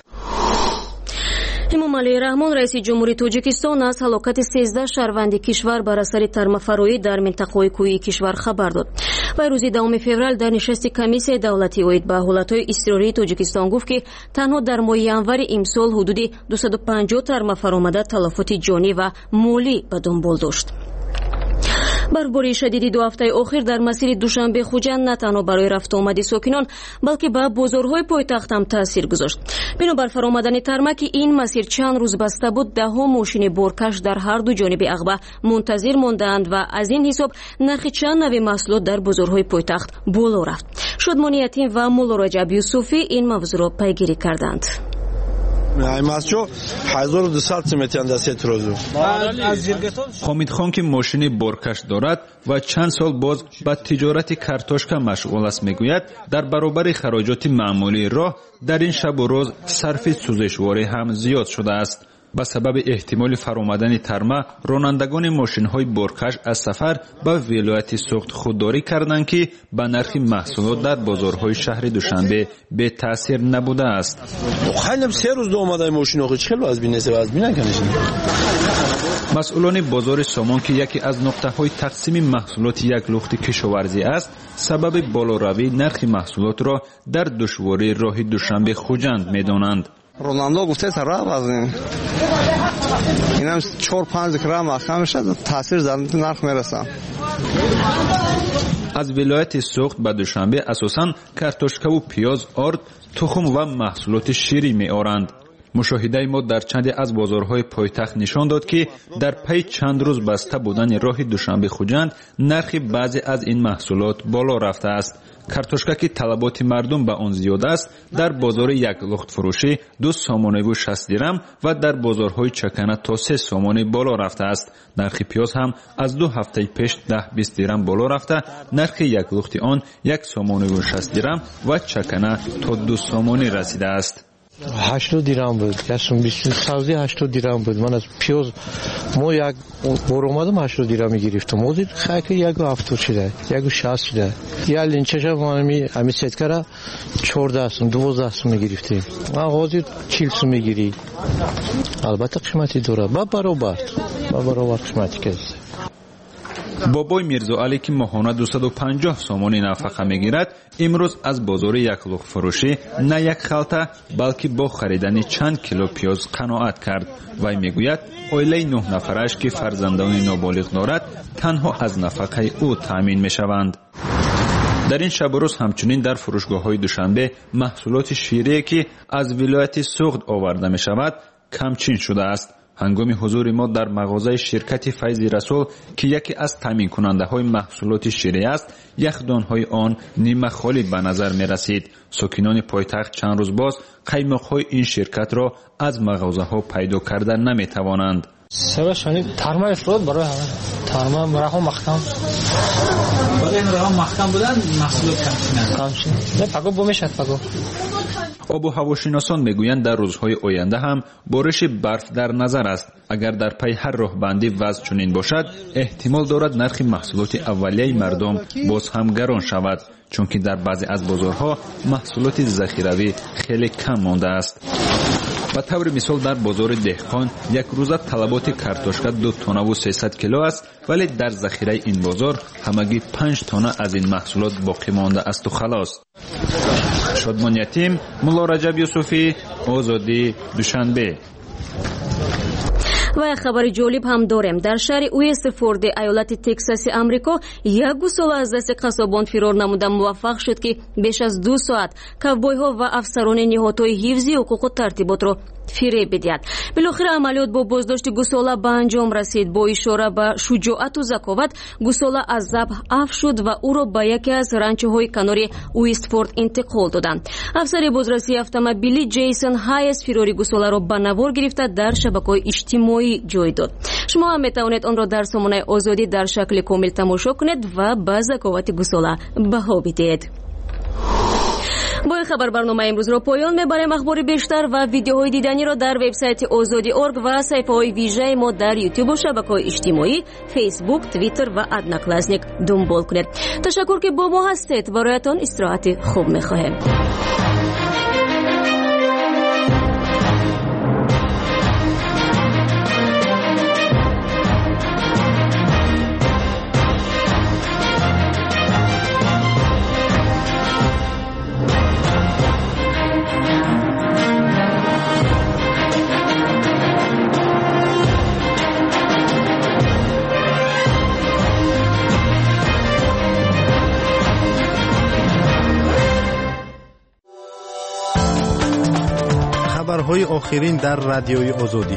эмомалии раҳмон раиси ҷумҳурии тоҷикистон аз ҳалокати сездах шаҳрванди кишвар бар асари тармафароӣ дар минтақаҳои кӯҳии кишвар хабар дод. вай рӯзи давуми феврал дар нишасти комиссияи давлатӣ оид ба ҳолатҳои изтирории тоҷикистон гуфт, ки танҳо дар моҳи январи имсол ҳудуди дусаду панҷоҳ тармафар омада талафоти ҷонӣ ва молӣ ба дунбол дошт. барфбории шадиди ду ҳафтаи охир дар масири душанбе хуҷанд на танҳо барои рафтуомади сокинон, балки ба бозорҳои пойтахт ҳам таъсир гузошт. бинобар фаромадани тармаки ин масир чанд рӯз баста буд, даҳо мошини боркаш дар ҳарду ҷониби ағба мунтазир мондаанд ва аз ин ҳисоб нархи чанд нави маҳсулот дар бозорҳои пойтахт боло рафт. шодмони ятим ва мулло раҷаб юсуфӣ ин мавзӯъро пайгирӣ карданд. حامدخان که ماشین بارکش دارد و چند سال باز با تجارت کارتوشکا مشغول است میگوید در برابر خراجات معمولی راه در این شب و روز صرف سوزشواری هم زیاد شده است. با سبب احتمال فرآمدن ترما رانندگان ماشین‌های بارکش از سفر به ولایت سوخت خودداری کردند که به نرخ محصولات در بازارهای شهر دوشنبه به تاثیر نبوده است. خیلی سه روز دو اومدن ماشینا چه از بین است از بین نکنشون. مسئولان بازار سامان که یکی از نقطه‌های تقسیم محصولات یک لخت کشاورزی است، سبب بالاروی نرخ محصولات را در دشواری راه دوشنبه خوجند می‌دانند. رونالدو گفته طرف از این اینم چهار پنج گرم اخم میشه تاثیر در نرخ میرسه. از ولایت سوخت به دوشنبه اساساً کارتوشکا و پیاز، آرد، تخم و محصولات شیری میآورند. مشاهده ما در چند از بازارهای پایتخت نشان داد که در پی چند روز بسته بودن راه دوشنبه خوجند نرخ بعضی از این محصولات بالا رفته است. کارتوشکا که طلبات مردم به آن زیاد است در بازار یک لخت فروشی دو سامانه و شصت درم و در بازارهای چکنه تا سه سامانه بالا رفته است. نرخ پیاز هم از دو هفته پیش ده بیست درم بالا رفته، نرخ یک لخت آن یک سامانه و شصت درم و چکنه تا دو سامانه رسیده است. هشتاد دیرم بود. کسم بیست سازی هشتاد دیرم بود. من از پیاز ما یک بار اومدم هشتاد دیرم گرفتم. موزید خیلی یک هفتاد شده. یک شصت شده. یا لینچشم من امی سیت کرده چهارده سوم دوازده سوم گرفتیم. من حاضر چهل سوم میگیری. البته قیمتی داره. با برابر. با برابر قیمتی که بابای میرزا علی که ماهانه دویست و پنجاه سومانی نفقه میگیرد امروز از بازار یک لغ فروشی نه یک خلطه بلکه با خریدن چند کیلو پیاز قناعت کرد. وی میگوید عائله نه نفرش که فرزندان نابالغ دارد تنها از نفقه او تامین میشوند. در این شب و روز همچنین در فروشگاه های دوشنبه محصولات شیرینی که از ولایت سوغد آورده می شود کمچین شده است. هنگام حضور ما در مغازه شرکت فیض رسول که یکی از تامین کننده های محصولات شیرینی است یخدان های آن نیمه خالی به نظر می رسید. ساکنان پایتخت چند روز باز قیمق های این شرکت را از مغازه ها پیدا کرده نمی توانند. سبب شانی ترما افراد برای ترما مراه مخکم برای مراه مخکم بودن محصولات کمتر کمتر نه پگو بومشد پگو. آب و هواشناسان میگویند در روزهای آینده هم بارش برف در نظر است. اگر در پی هر راهبندی وضع چنین باشد احتمال دارد نرخ محصولات اولیه مردم باز هم گران شود، چون که در بعضی از بازارها محصولات ذخیروی خیلی کم مانده است. به طور مثال در بازار دهقان یک روزه طلبات کارتوشکا دو تونه و سیصد کیلو است، ولی در ذخیره این بازار همگی پنج تونه از این محصولات باقی مانده است و خلاص. شادمان یتیم، مولا رجب یوسفی، آزادی، دوشنبه. و یک خبر جالب هم داریم. در شهر اویستفورد ایالت تکساس آمریکا یک گوساله از دست قصابان فرار نموده موفق شد که بیش از دو ساعت کاوبوی‌ها و افسران نهادهای حفظی حقوق و ترتیبات را فریب بدهد. بالاخره عملیات با بازداشت گوساله به انجام رسید. با اشاره به شجاعت و ذکاوت گوساله از ذبح عفو شد و او را به یکی از رانچوهای کنار اویستفورد انتقال دادند. افسر بازرسی اتومبیلی جیسون هایس فراری گوساله را به نوار گرفته در شبکه‌های اجتماعی جای داد. شما هم میتوانید آن را در سامانه آزادی در شکل کامل تماشا کنید و به ذکاوت گوساله بها بدهید. با این خبر برنامه امروز را پایان میبریم. اخبار بیشتر و ویدیوهای دیدنی را در وبسایت آزادی ارگ و صفحه های ویژه ما در یوتیوب و شبکه‌های اجتماعی فیسبوک، توییتر و ادناکلاسنیک دنبال کنید. تشکر که با ما هستید. برایتان استراحت خوب میخواهیم. خبرهای آخرین در رادیوی آزادی.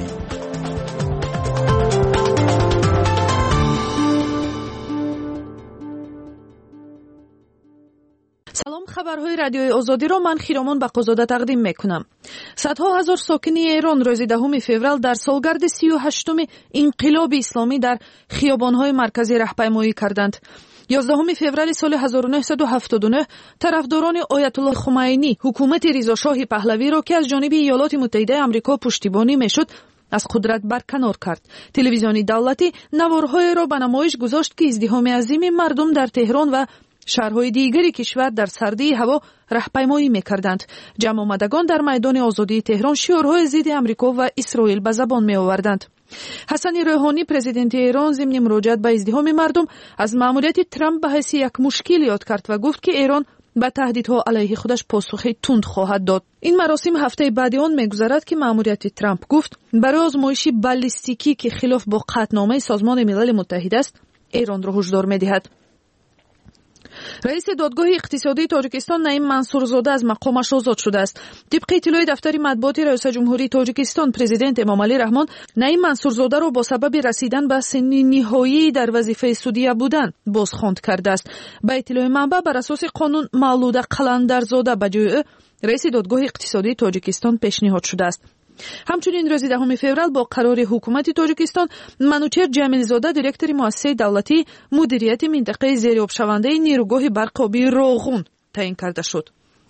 سلام، خبرهای رادیوی آزادی را من خیرامان بقازاده تقدیم میکنم. صدها هزار ساکنی ایران روز دهم فوریه در سالگرد سی و هشتم انقلاب اسلامی در خیابانهای مرکزی راهپیمایی کردند. یازدهم فوریه سال هزار و نهصد و هفتاد و نه طرفداران آیت الله خمینی حکومت رضا شاه پهلوی را که از جانب ایالات متحده آمریکا پشتیبانی میشد از قدرت برکنار کرد. تلویزیون دولتی نوارهای را به نمایش گذاشت که ازدحام عظیم مردم در تهران و شهرهای دیگری کشور در سردی هوا راهپیمایی می‌کردند. جمع آمدگان در میدان آزادی تهران شعارهای ضد آمریکا و اسرائیل به زبان می‌آوردند. حسن روحانی پرزیدنت ایران ضمن مراجعت به ازدحام مردم از مأموریت ترامپ به حیث یک مشکل یاد کرد و گفت که ایران به تهدیدها علیه خودش پاسخ تند خواهد داد. این مراسم هفته بعد آن می‌گذرد که مأموریت ترامپ گفت برای آزمایش بالستیکی که خلاف با قطعنامه سازمان ملل متحد است ایران را هشدار می‌دهد. رئیس دادگاه اقتصادی تاجیکستان نعیم منصورزاده از مقامش آزاد شده است. طبق اطلاع دفتر مطبوعات رئیس جمهوری تاجیکستان پرزیدنت امامعلی رحمان نعیم منصورزاده را با سبب رسیدن به سن نهایی در وظیفه سودیه بودن بازخواند کرده است. به اطلاع منبع بر اساس قانون مولوده قلندرزاده به جای رئیس دادگاه اقتصادی تاجیکستان پیشنهاد شده است. همچنین روز دهم فوریه با قرار حکومت تاجیکستان منوچهر جمیلزاده دایرکتور مؤسسه دولتی مدیریت منطقه زیرآب شونده نیروگاه برق آبی روغون تعیین کرده شد.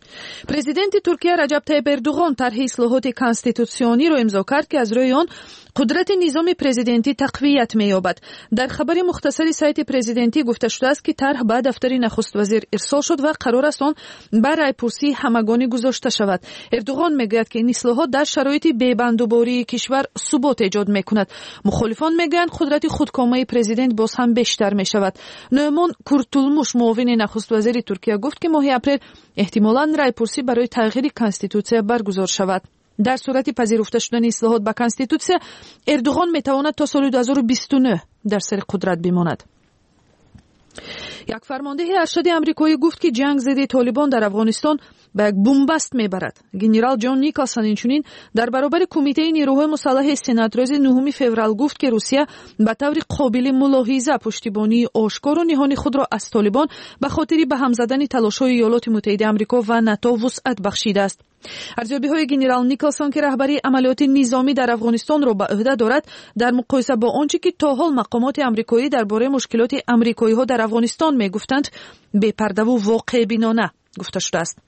президенти Туркия Раджаб Таyyip Эрдугон тарҳи ислоҳоти конститутсиониро имзо кард ки аз рӯи он қудрати низоми президентӣ тақвият меёбад. дар хабари мухтасари сайти президентӣ гуфта шудааст ки тарҳ ба дафтари нахуствазир ирсол шуд ва қарор аст он ба райпурсии ҳамагонӣ гузошта шавад. Эрдугон мегӯяд ки ин ислоҳот дар шароити бебандубории кишвар субот эҷод мекунад. мухолифон мегӯянд қудрати худкомаи президент боз ҳам бештар мешавад. ноъмон Куртулмуш муовини нахуствазири Туркия гуфт ки моҳи апрел эҳтимолан райпурсӣ барои тағйири конститутсия баргузор шавад. дар сурати пазируфта шудани ислоҳот ба конститутсия Эрдугон метавонад то соли ду ҳазору бисту нӯҳ дар сари қудрат бимонад. як фармондеҳи аршади амрикоӣ гуфт ки ҷанг зидди Толибон дар Афғонистон ба як бумбаст мебарад. генерал Ҷон Николсон инчунин дар баробари кумитаи нерӯҳои мусаллаҳи Сенат рӯзи нӯҳуми феврал гуфт ки Русия ба таври қобили мулоҳиза пуштибонии ошкору ниҳони худро аз Толибон ба хотири ба ҳам задани талошҳои Иёлоти Муттаҳидаи Амрико ва НАТО вусъат бахшидааст. арзёбиҳои генерал Николсон ки раҳбарии амалиёти низомӣ дар Афғонистонро ба уҳда дорад дар муқоиса бо он чӣ ки то ҳол мақомоти амрикоӣ дар бораи мушкилоти амрикоиҳо дар Афғонистон мегуфтанд бепардаву воқеъбинона гуфта шудааст.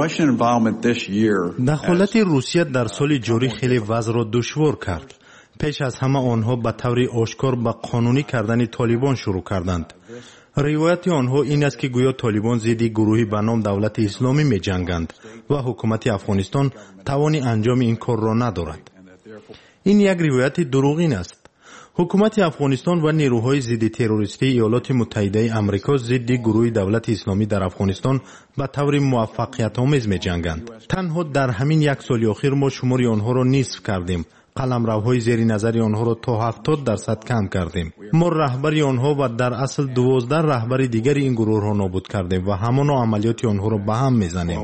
дахолати русия дар соли ҷорӣ хеле вазъро душвор кард. пеш аз ҳама онҳо ба таври ошкор ба қонунӣ кардани Толибон шурӯъ карданд. ривояти онҳо ин аст ки гӯё Толибон зидди гурӯҳи ба ном Давлати Исломӣ меҷанганд ва ҳукумати Афғонистон тавони анҷоми ин корро надорад. ин як ривояти дурӯғин аст. ҳукумати Афғонистон ва нерӯҳои зидди террористии Иёлоти Муттаҳидаи Амрико зидди гурӯҳи Давлати Исломӣ дар Афғонистон ба таври муваффақиятомез меҷанганд. танҳо дар ҳамин як соли охир мо шумори онҳоро нисф кардем. қаламравҳои зери назари онҳоро то ҳафтод дарсад кам кардем. мо раҳбари онҳо ва дар асл дувоздаҳ раҳбари дигари ин гурӯҳро нобуд кардем ва ҳамоно амалиёти онҳоро ба ҳам мезанем.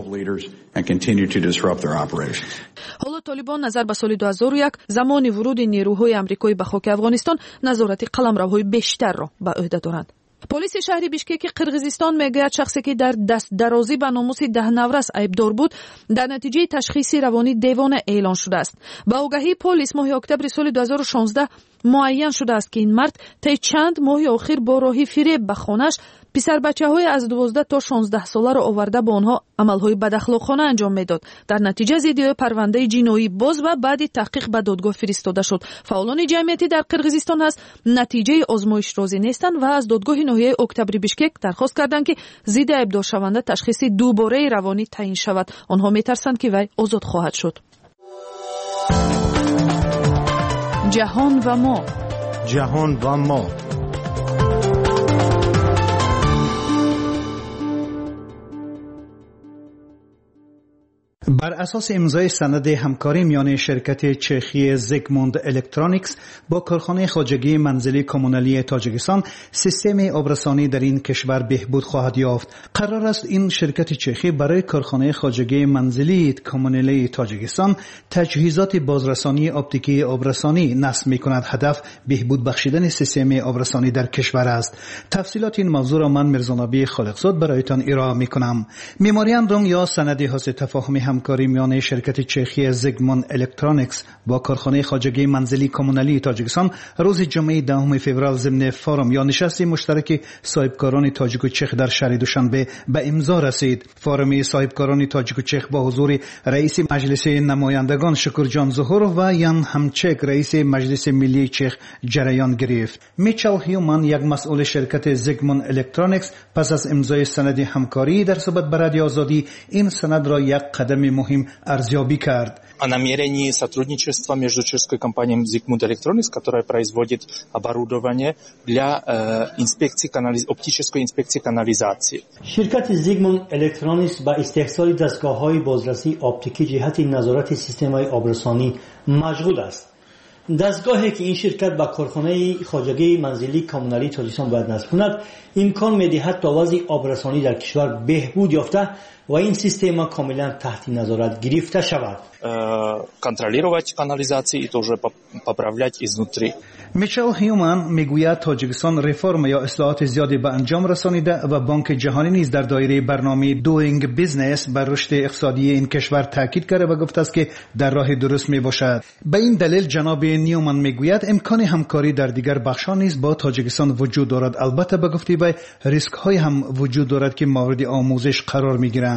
ҳоло Толибон назар ба соли ду ҳазору як замони вуруди нерӯҳои амрикоӣ ба хоки Афғонистон назорати қаламравҳои бештарро ба уҳда доранд. полиси шаҳри Бишкеки Қирғизистон мегӯяд шахсе ки дар дастдарозӣ ба номуси даҳнаврас айбдор буд дар натиҷаи ташхиси равонӣ девона эълон шудааст. ба огаҳии полис моҳи октябри соли ду ҳазору шонздаҳ муайян шудааст ки ин мард таи чанд моҳи охир бо роҳи фиреб ба хонаш писарбачаҳои аз дувоздаҳ то шонздаҳ соларо оварда бо онҳо амалҳои бадахлоқона анҷом медод. дар натиҷа зиддиёи парвандаи ҷиноӣ боз ва баъди таҳқиқ ба додгоҳ фиристода шуд. фаъолони ҷамъиятӣ дар Қирғизистон ҳаст натиҷаи озмоиш розӣ нестанд ва аз додгоҳи ноҳияи октябри Бишкек дархост карданд ки зидди айбдоршаванда ташхиси дубораи равонӣ таъин шавад. онҳо метарсанд ки вай озод хоҳад шуд. ҷаҳон ва мо ҷаҳон ва мо بر اساس امضای سند همکاری میان شرکت چخی زیگموند الکترونیکس با کارخانه خواجگی منزلی کمونالی تاجیکستان سیستم آبرسانی در این کشور بهبود خواهد یافت. قرار است این شرکت چخی برای کارخانه خواجگی منزلی کمونالی تاجیکستان تجهیزات بازرسانی اپتیکی آبرسانی نصب می‌کند. هدف بهبود بخشیدن سیستم آبرسانی در کشور است. تفصیلات این موضوع را من مرزانبی خالقزاد برایتان ارائه می‌کنم. میموریندوم یا سند حاصل تفاهم همکاری میان شرکت چخی زیگموند الکترونیکس با کارخانه خواجگی منزلی کمونالی تاجیکستان روز جمعه دهم فوریه ضمن فارم یا نشست مشترک صاحبکاران تاجیک و چخ در شهر دوشنبه به امضا رسید. فارم صاحبکاران تاجیک و چخ با حضور رئیس مجلس نمایندگان شکرجان ظهور و یان همچک رئیس مجلس ملی چخ جریان گرفت. میچل هیومن یک مسئول شرکت زیگموند الکترونیکس پس از امضای سند همکاری در صحبت با رادیو آزادی این سند را یک قدم مهم ارزیابی کرد. О намерении сотрудничества между чешской компанией Zigmund Electronics, которая производит оборудование для э, инспекции канализ... оптической инспекции канализации. شرکت Zigmund Electronics با استحصال دستگاه‌های بازرسی اپتیکی جهت نظارت سیستم‌های آبرسانی مشغول است. دستگاهی که این شرکت با کارخانه خواجگی منزلی کمونالی تاجیکستان باید نصب کند امکان می‌دهد تا وضع آبرسانی در کشور بهبود یافته و این سیستم کاملا تحت نظارت گرفته شود. контролировать канализации и тоже поправлять изнутри. میچل هیومن میگوید تاجیکستان رفرم یا اصلاحات زیادی به انجام رسانیده و بانک جهانی نیز در دایره برنامه دوینگ بیزنس بر رشد اقتصادی این کشور تاکید کرده و گفته است که در راه درست می باشد. به این دلیل جناب نیومن میگوید امکان همکاری در دیگر بخش‌ها نیز با تاجیکستان وجود دارد. البته به گفته وی ریسک های هم وجود دارد که مورد آموزش قرار میگیرند.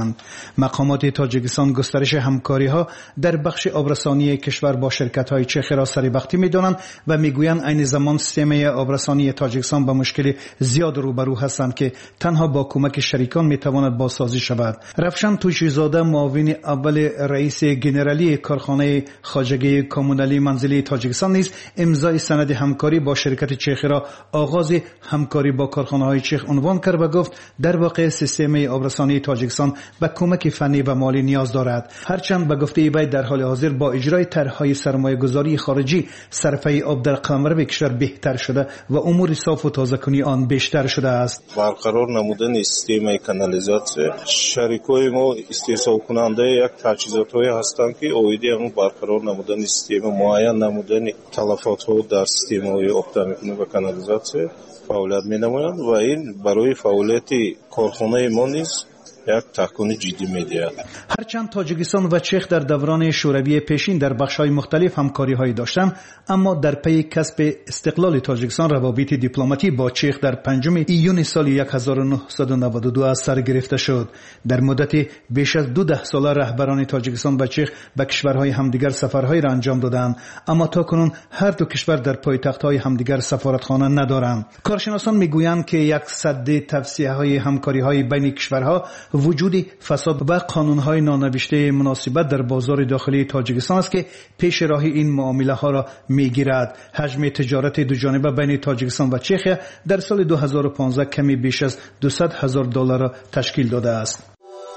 دادند. مقامات تاجیکستان گسترش همکاری‌ها در بخش آبرسانی کشور با شرکت‌های چخ را سریبختی می‌دانند و می‌گویند عین زمان سیستم آبرسانی تاجیکستان با مشکل زیاد روبرو هستند که تنها با کمک شریکان می‌تواند بازسازی شود. رفشان توشیزاده معاون اول رئیس گنرالی کارخانه خواجگی کمونالی منزلی تاجیکستان نیز امضای سند همکاری با شرکت چخ را آغاز همکاری با کارخانه‌های چخ عنوان کرد و گفت در واقع سیستم آبرسانی تاجیکستان به کمک فنی و مالی نیاز دارد. هرچند به گفته وی در حال حاضر با اجرای طرح‌های سرمایه‌گذاری خارجی صرفه آب در قلمرو کشور بهتر شده و امور صاف و تازه‌کنی آن بیشتر شده است. برقرار نمودن سیستم کانالیزاسیون شریکای ما استحصال کننده یک تجهیزات‌های هستند که اویدی هم برقرار نمودن سیستم معین نمودن تلفات‌ها در سیستم‌های آب دمیکنی و کانالیزاسیون فعالیت می‌نمایند و این برای فعالیت کارخانه ما نیز یک تکون جدی می‌دهد. هرچند تاجیکستان و چخ در دوران شوروی پیشین در بخش‌های مختلف همکاری‌هایی داشتند، اما در پی کسب استقلال تاجیکستان روابط دیپلماتی با چخ در پنجم ایون سال هزار و نهصد و نود و دو از سر گرفته شد. در مدت بیش از دو ده ساله رهبران تاجیکستان و چخ به کشورهای همدیگر سفرهایی را انجام دادند، اما تاکنون هر دو کشور در پایتخت‌های همدیگر سفارتخانه ندارند. کارشناسان می‌گویند که یک سد توسعه‌های همکاری‌های بین کشورها وجود فساد و قانون‌های نانوشته مناسبت در بازار داخلی تاجیکستان است که پیش راه این معامله ها را میگیرد. حجم تجارت دو جانبه بین تاجیکستان و چخ در سال دو هزار و پانزده کمی بیش از دویست هزار دلار را تشکیل داده است.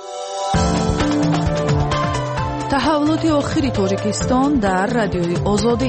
تحولات آخری تاجیکستان در رادیوی آزادی.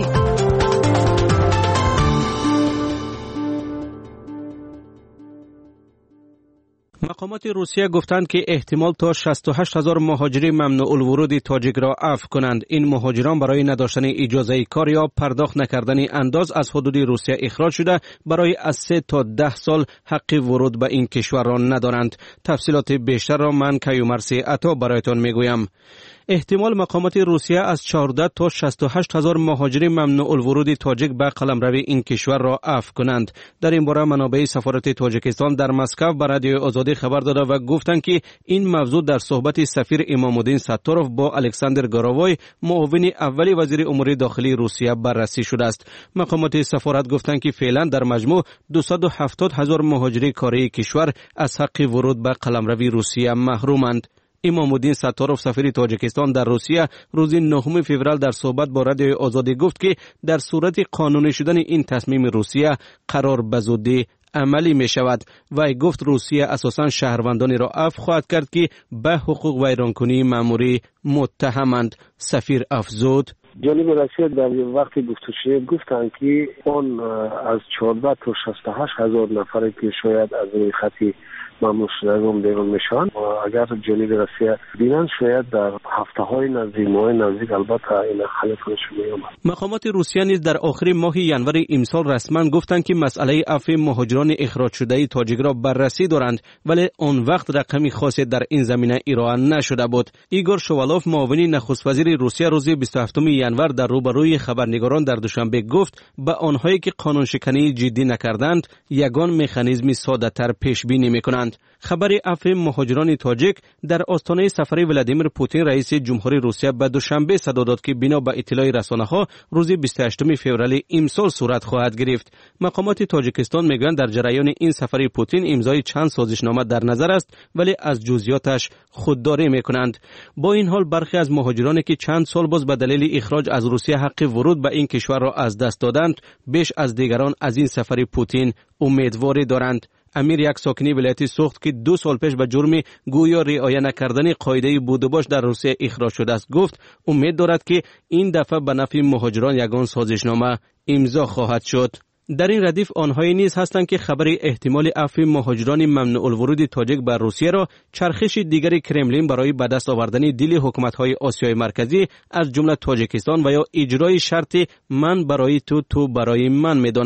مقامات روسیه گفتند که احتمال تا شصت و هشت هزار مهاجری ممنوع الورود تاجیک را عفو کنند. این مهاجران برای نداشتن اجازه کار یا پرداخت نکردن انداز از حدود روسیه اخراج شده برای از سه تا ده سال حق ورود به این کشور را ندارند. تفصیلات بیشتر را من کیومرثی عطا برایتان میگویم. احتمال مقامات روسیه از چهارده تا شصت و هشت هزار مهاجری ممنوع الورود تاجیک به قلمرو این کشور را عفو کنند. در این باره منابع سفارت تاجیکستان در مسکو به رادیو آزادی خبر داده و گفتند که این موضوع در صحبت سفیر امام‌الدین ستاروف با الکساندر گاراوای معاون اولی وزیر امور داخلی روسیه بررسی شده است. مقامات سفارت گفتند که فعلا در مجموع دویست و هفتاد هزار مهاجری کاری کشور از حق ورود به قلمرو روسیه محرومند. امام‌الدین ستاروف سفیر تاجیکستان در روسیه روز نهم فوریه در صحبت با رادیو آزادی گفت که در صورت قانونی شدن این تصمیم روسیه قرار به زودی عملی می شود و گفت روسیه اساساً شهروندانی را عفو خواهد کرد که به حقوق ویرانکنی مأموری متهمند. سفیر افزود: جانب روسیه در وقتی گفتگو گفتند که آن از چهارده تا شصت و هشت هزار نفر که شاید از روی خطی ممنوع شدگان بیرون میشن و اگر جانب روسیه بینن شاید در هفته های نزدیک ماه نزدیک البته این حل کنش میامد. مقامات روسیه نیز در آخر ماه ینور امسال رسما گفتند که مسئله عفو مهاجران اخراج شده تاجیک را بررسی دارند، ولی آن وقت رقمی خاصی در این زمینه ارائه نشده بود. ایگور شوالوف معاون نخست وزیر روسیه روز بیست و هفتم ینور در روبروی خبرنگاران در دوشنبه گفت به آنهایی که قانون شکنی جدی نکردند یگان مکانیزمی ساده تر پیش بینی میکنند. خبر عفو مهاجران تاجیک در آستانه سفر ولادیمیر پوتین رئیس جمهوری روسیه به دوشنبه صدا داد که بنا به اطلاع رسانه‌ها روز بیست و هشتم فوریه امسال صورت خواهد گرفت. مقامات تاجیکستان میگویند در جریان این سفر پوتین امضای چند سازشنامه در نظر است، ولی از جزئیاتش خودداری میکنند. با این حال برخی از مهاجرانی که چند سال باز به دلیل اخراج از روسیه حق ورود به این کشور را از دست دادند بیش از دیگران از این سفر پوتین امیدواری دارند. امیر یک ساکنی ولایت سوخت که دو سال پیش به جرم گویا رعایت نکردن قاعده بود و باش در روسیه اخراج شده است گفت امید دارد که این دفعه به نفع مهاجران یگان سازشنامه امضا خواهد شد. در این ردیف آنهایی نیز هستند که خبر احتمال عفو مهاجران ممنوع الورود تاجیک بر روسیه را چرخش دیگری کرملین برای به دست آوردن دیل حکومت‌های آسیای مرکزی از جمله تاجیکستان و یا اجرای شرط من برای تو تو برای من می‌دانند.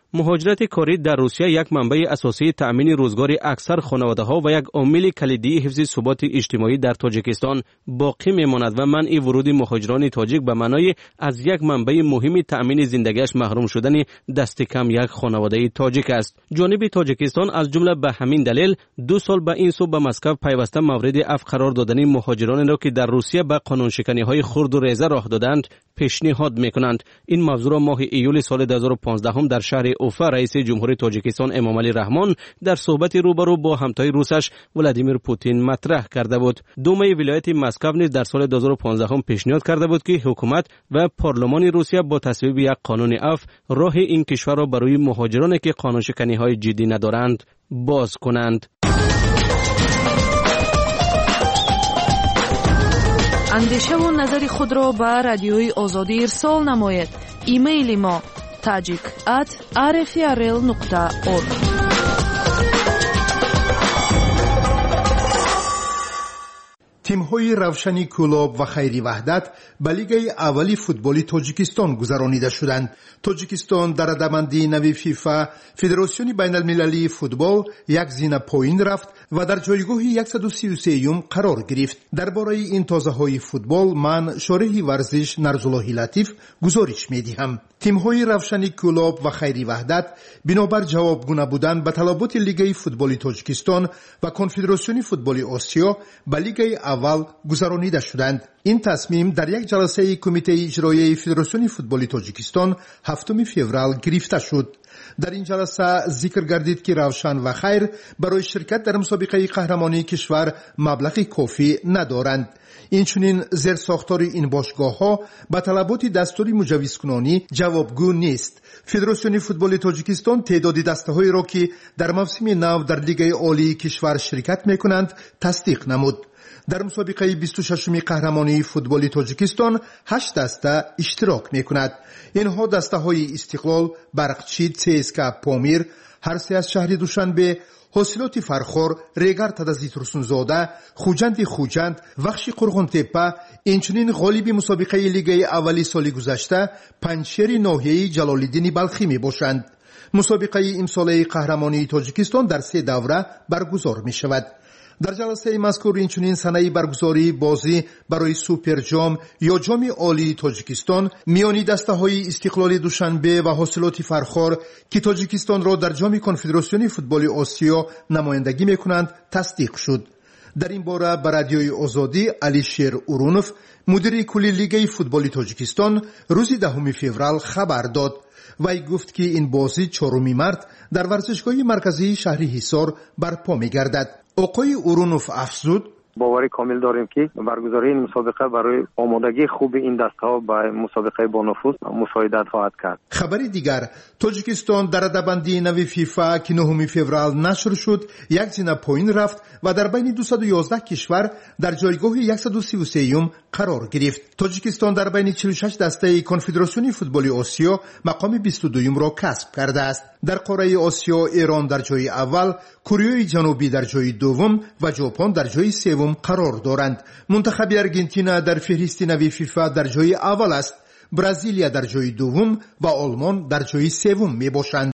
مهاجرت کاری در روسیه یک منبع اساسی تأمین روزگار اکثر خانواده‌ها و یک عامل کلیدی حفظ ثبات اجتماعی در تاجیکستان باقی میماند و منع ورود مهاجران تاجیک به معنای از یک منبع مهم تأمین زندگیش محروم شدن دست کم یک خانواده تاجیک است. جانب تاجیکستان از جمله به همین دلیل دو سال به این سو به مسکو پیوسته مورد عفو قرار دادن مهاجران را که در روسیه به قانونشکنی‌های خرد و ریزه راه دادند پیشنهاد میکنند. این موضوع را ماه ایول سال دو هزار و پانزده هم در شهر اوفا رئیس جمهوری تاجیکستان امامعلی رحمان در صحبت روبرو با همتای روسش ولادیمیر پوتین مطرح کرده بود. دومه ولایت مسکو نیز در سال دو هزار و پانزده هم پیشنهاد کرده بود که حکومت و پارلمان روسیه با تصویب یک قانون عفو راه این کشور را برای مهاجرانی که قانونشکنی‌های جدی ندارند باز کنند. اندیشه و نظر خود را به رادیوی آزادی ارسال نماید. ایمیل ما tajik at r f r l nokta org. تیم‌های روشنی کلوب و خیری وحدت به لیگ اولی فوتبالی تاجیکستان گذرانیده شدند. تاجیکستان در رده‌بندی نوی فیفا فدراسیون بین المللی فوتبال یک زینه پایین رفت و در جایگاه صد و سی و سه قرار گرفت. درباره این تازه‌های فوتبال من شارح ورزش نرزالله لطیف گزارش می‌دهم. تیم‌های روشنی کلوب و خیری وحدت بنابر جوابگو نبودن به طلبات لیگ فوتبالی تاجیکستان و کنفدراسیون فوتبال آسیا به لیگ اول گذرانیده شدند. این تصمیم در یک جلسه کمیته اجرایی فدراسیون فوتبال تاجیکستان هفتم فوریه گرفته شد. در این جلسه ذکر گردید که روشن و خیر برای شرکت در مسابقه قهرمانی کشور مبلغ کافی ندارند. اینچنین زیر ساختار این باشگاه‌ها به طلبات دستور مجوزکنانی جوابگو نیست. فدراسیون فوتبال تاجیکستان تعداد دسته‌هایی را که در موسم نو در لیگ عالی کشور شرکت می‌کنند تصدیق نمود. در مسابقه بیست و ششم قهرمانی فوتبال تاجیکستان هشت دسته اشتراک می‌کند. اینها دسته‌های استقلال، برقچی، سیسکا پامیر، هر سه از شهر دوشنبه، حاصلات فرخور، ریگر تدزی ترسونزاده، خوجند خوجند، وخش قرغون تپه، اینچنین غالب مسابقه لیگ اولی سال گذشته پنجشیر ناحیه جلال‌الدین بلخی می باشند. مسابقه امساله قهرمانی تاجیکستان در سه دوره برگزار می شود. در جلسه مذکور اینچنین سنه برگزاری بازی برای سوپر جام یا جام عالی تاجیکستان میانی دسته های استقلال دوشنبه و حاصلات فرخار که تاجیکستان را در جام کنفدراسیون فوتبال آسیا نمایندگی میکنند تصدیق شد. در این باره به رادیوی آزادی علیشیر اورونوف مدیر کلی لیگ فوتبال تاجیکستان روز دهم فوریه خبر داد. وی گفت که این بازی چهارم مارس در ورزشگاه مرکزی شهر حصار برپا می‌گردد. آقای اورونوف افزود: باوری کامل داریم که برگزاری این مسابقه برای آمادگی خوب این دسته‌ها به مسابقه با نفوذ مساعدت خواهد کرد. خبر دیگر، تاجیکستان در رده‌بندی نوی فیفا که نهم فوریه نشر شد یک زینه پایین رفت و در بین دویست و یازده کشور در جایگاه صد و سی و سه قرار گرفت. تاجیکستان در بین چهل و شش دسته کنفدراسیون فوتبال آسیا مقام بیست و دو را کسب کرده است. در قاره آسیا ایران در جای اول، کره جنوبی در جای دوم و ژاپن در جای سوم قرار دارند. منتخب آرژانتین در فهرست نوی فیفا در جای اول است. برزیلیا در جای دوم و آلمان در جای سوم می باشند.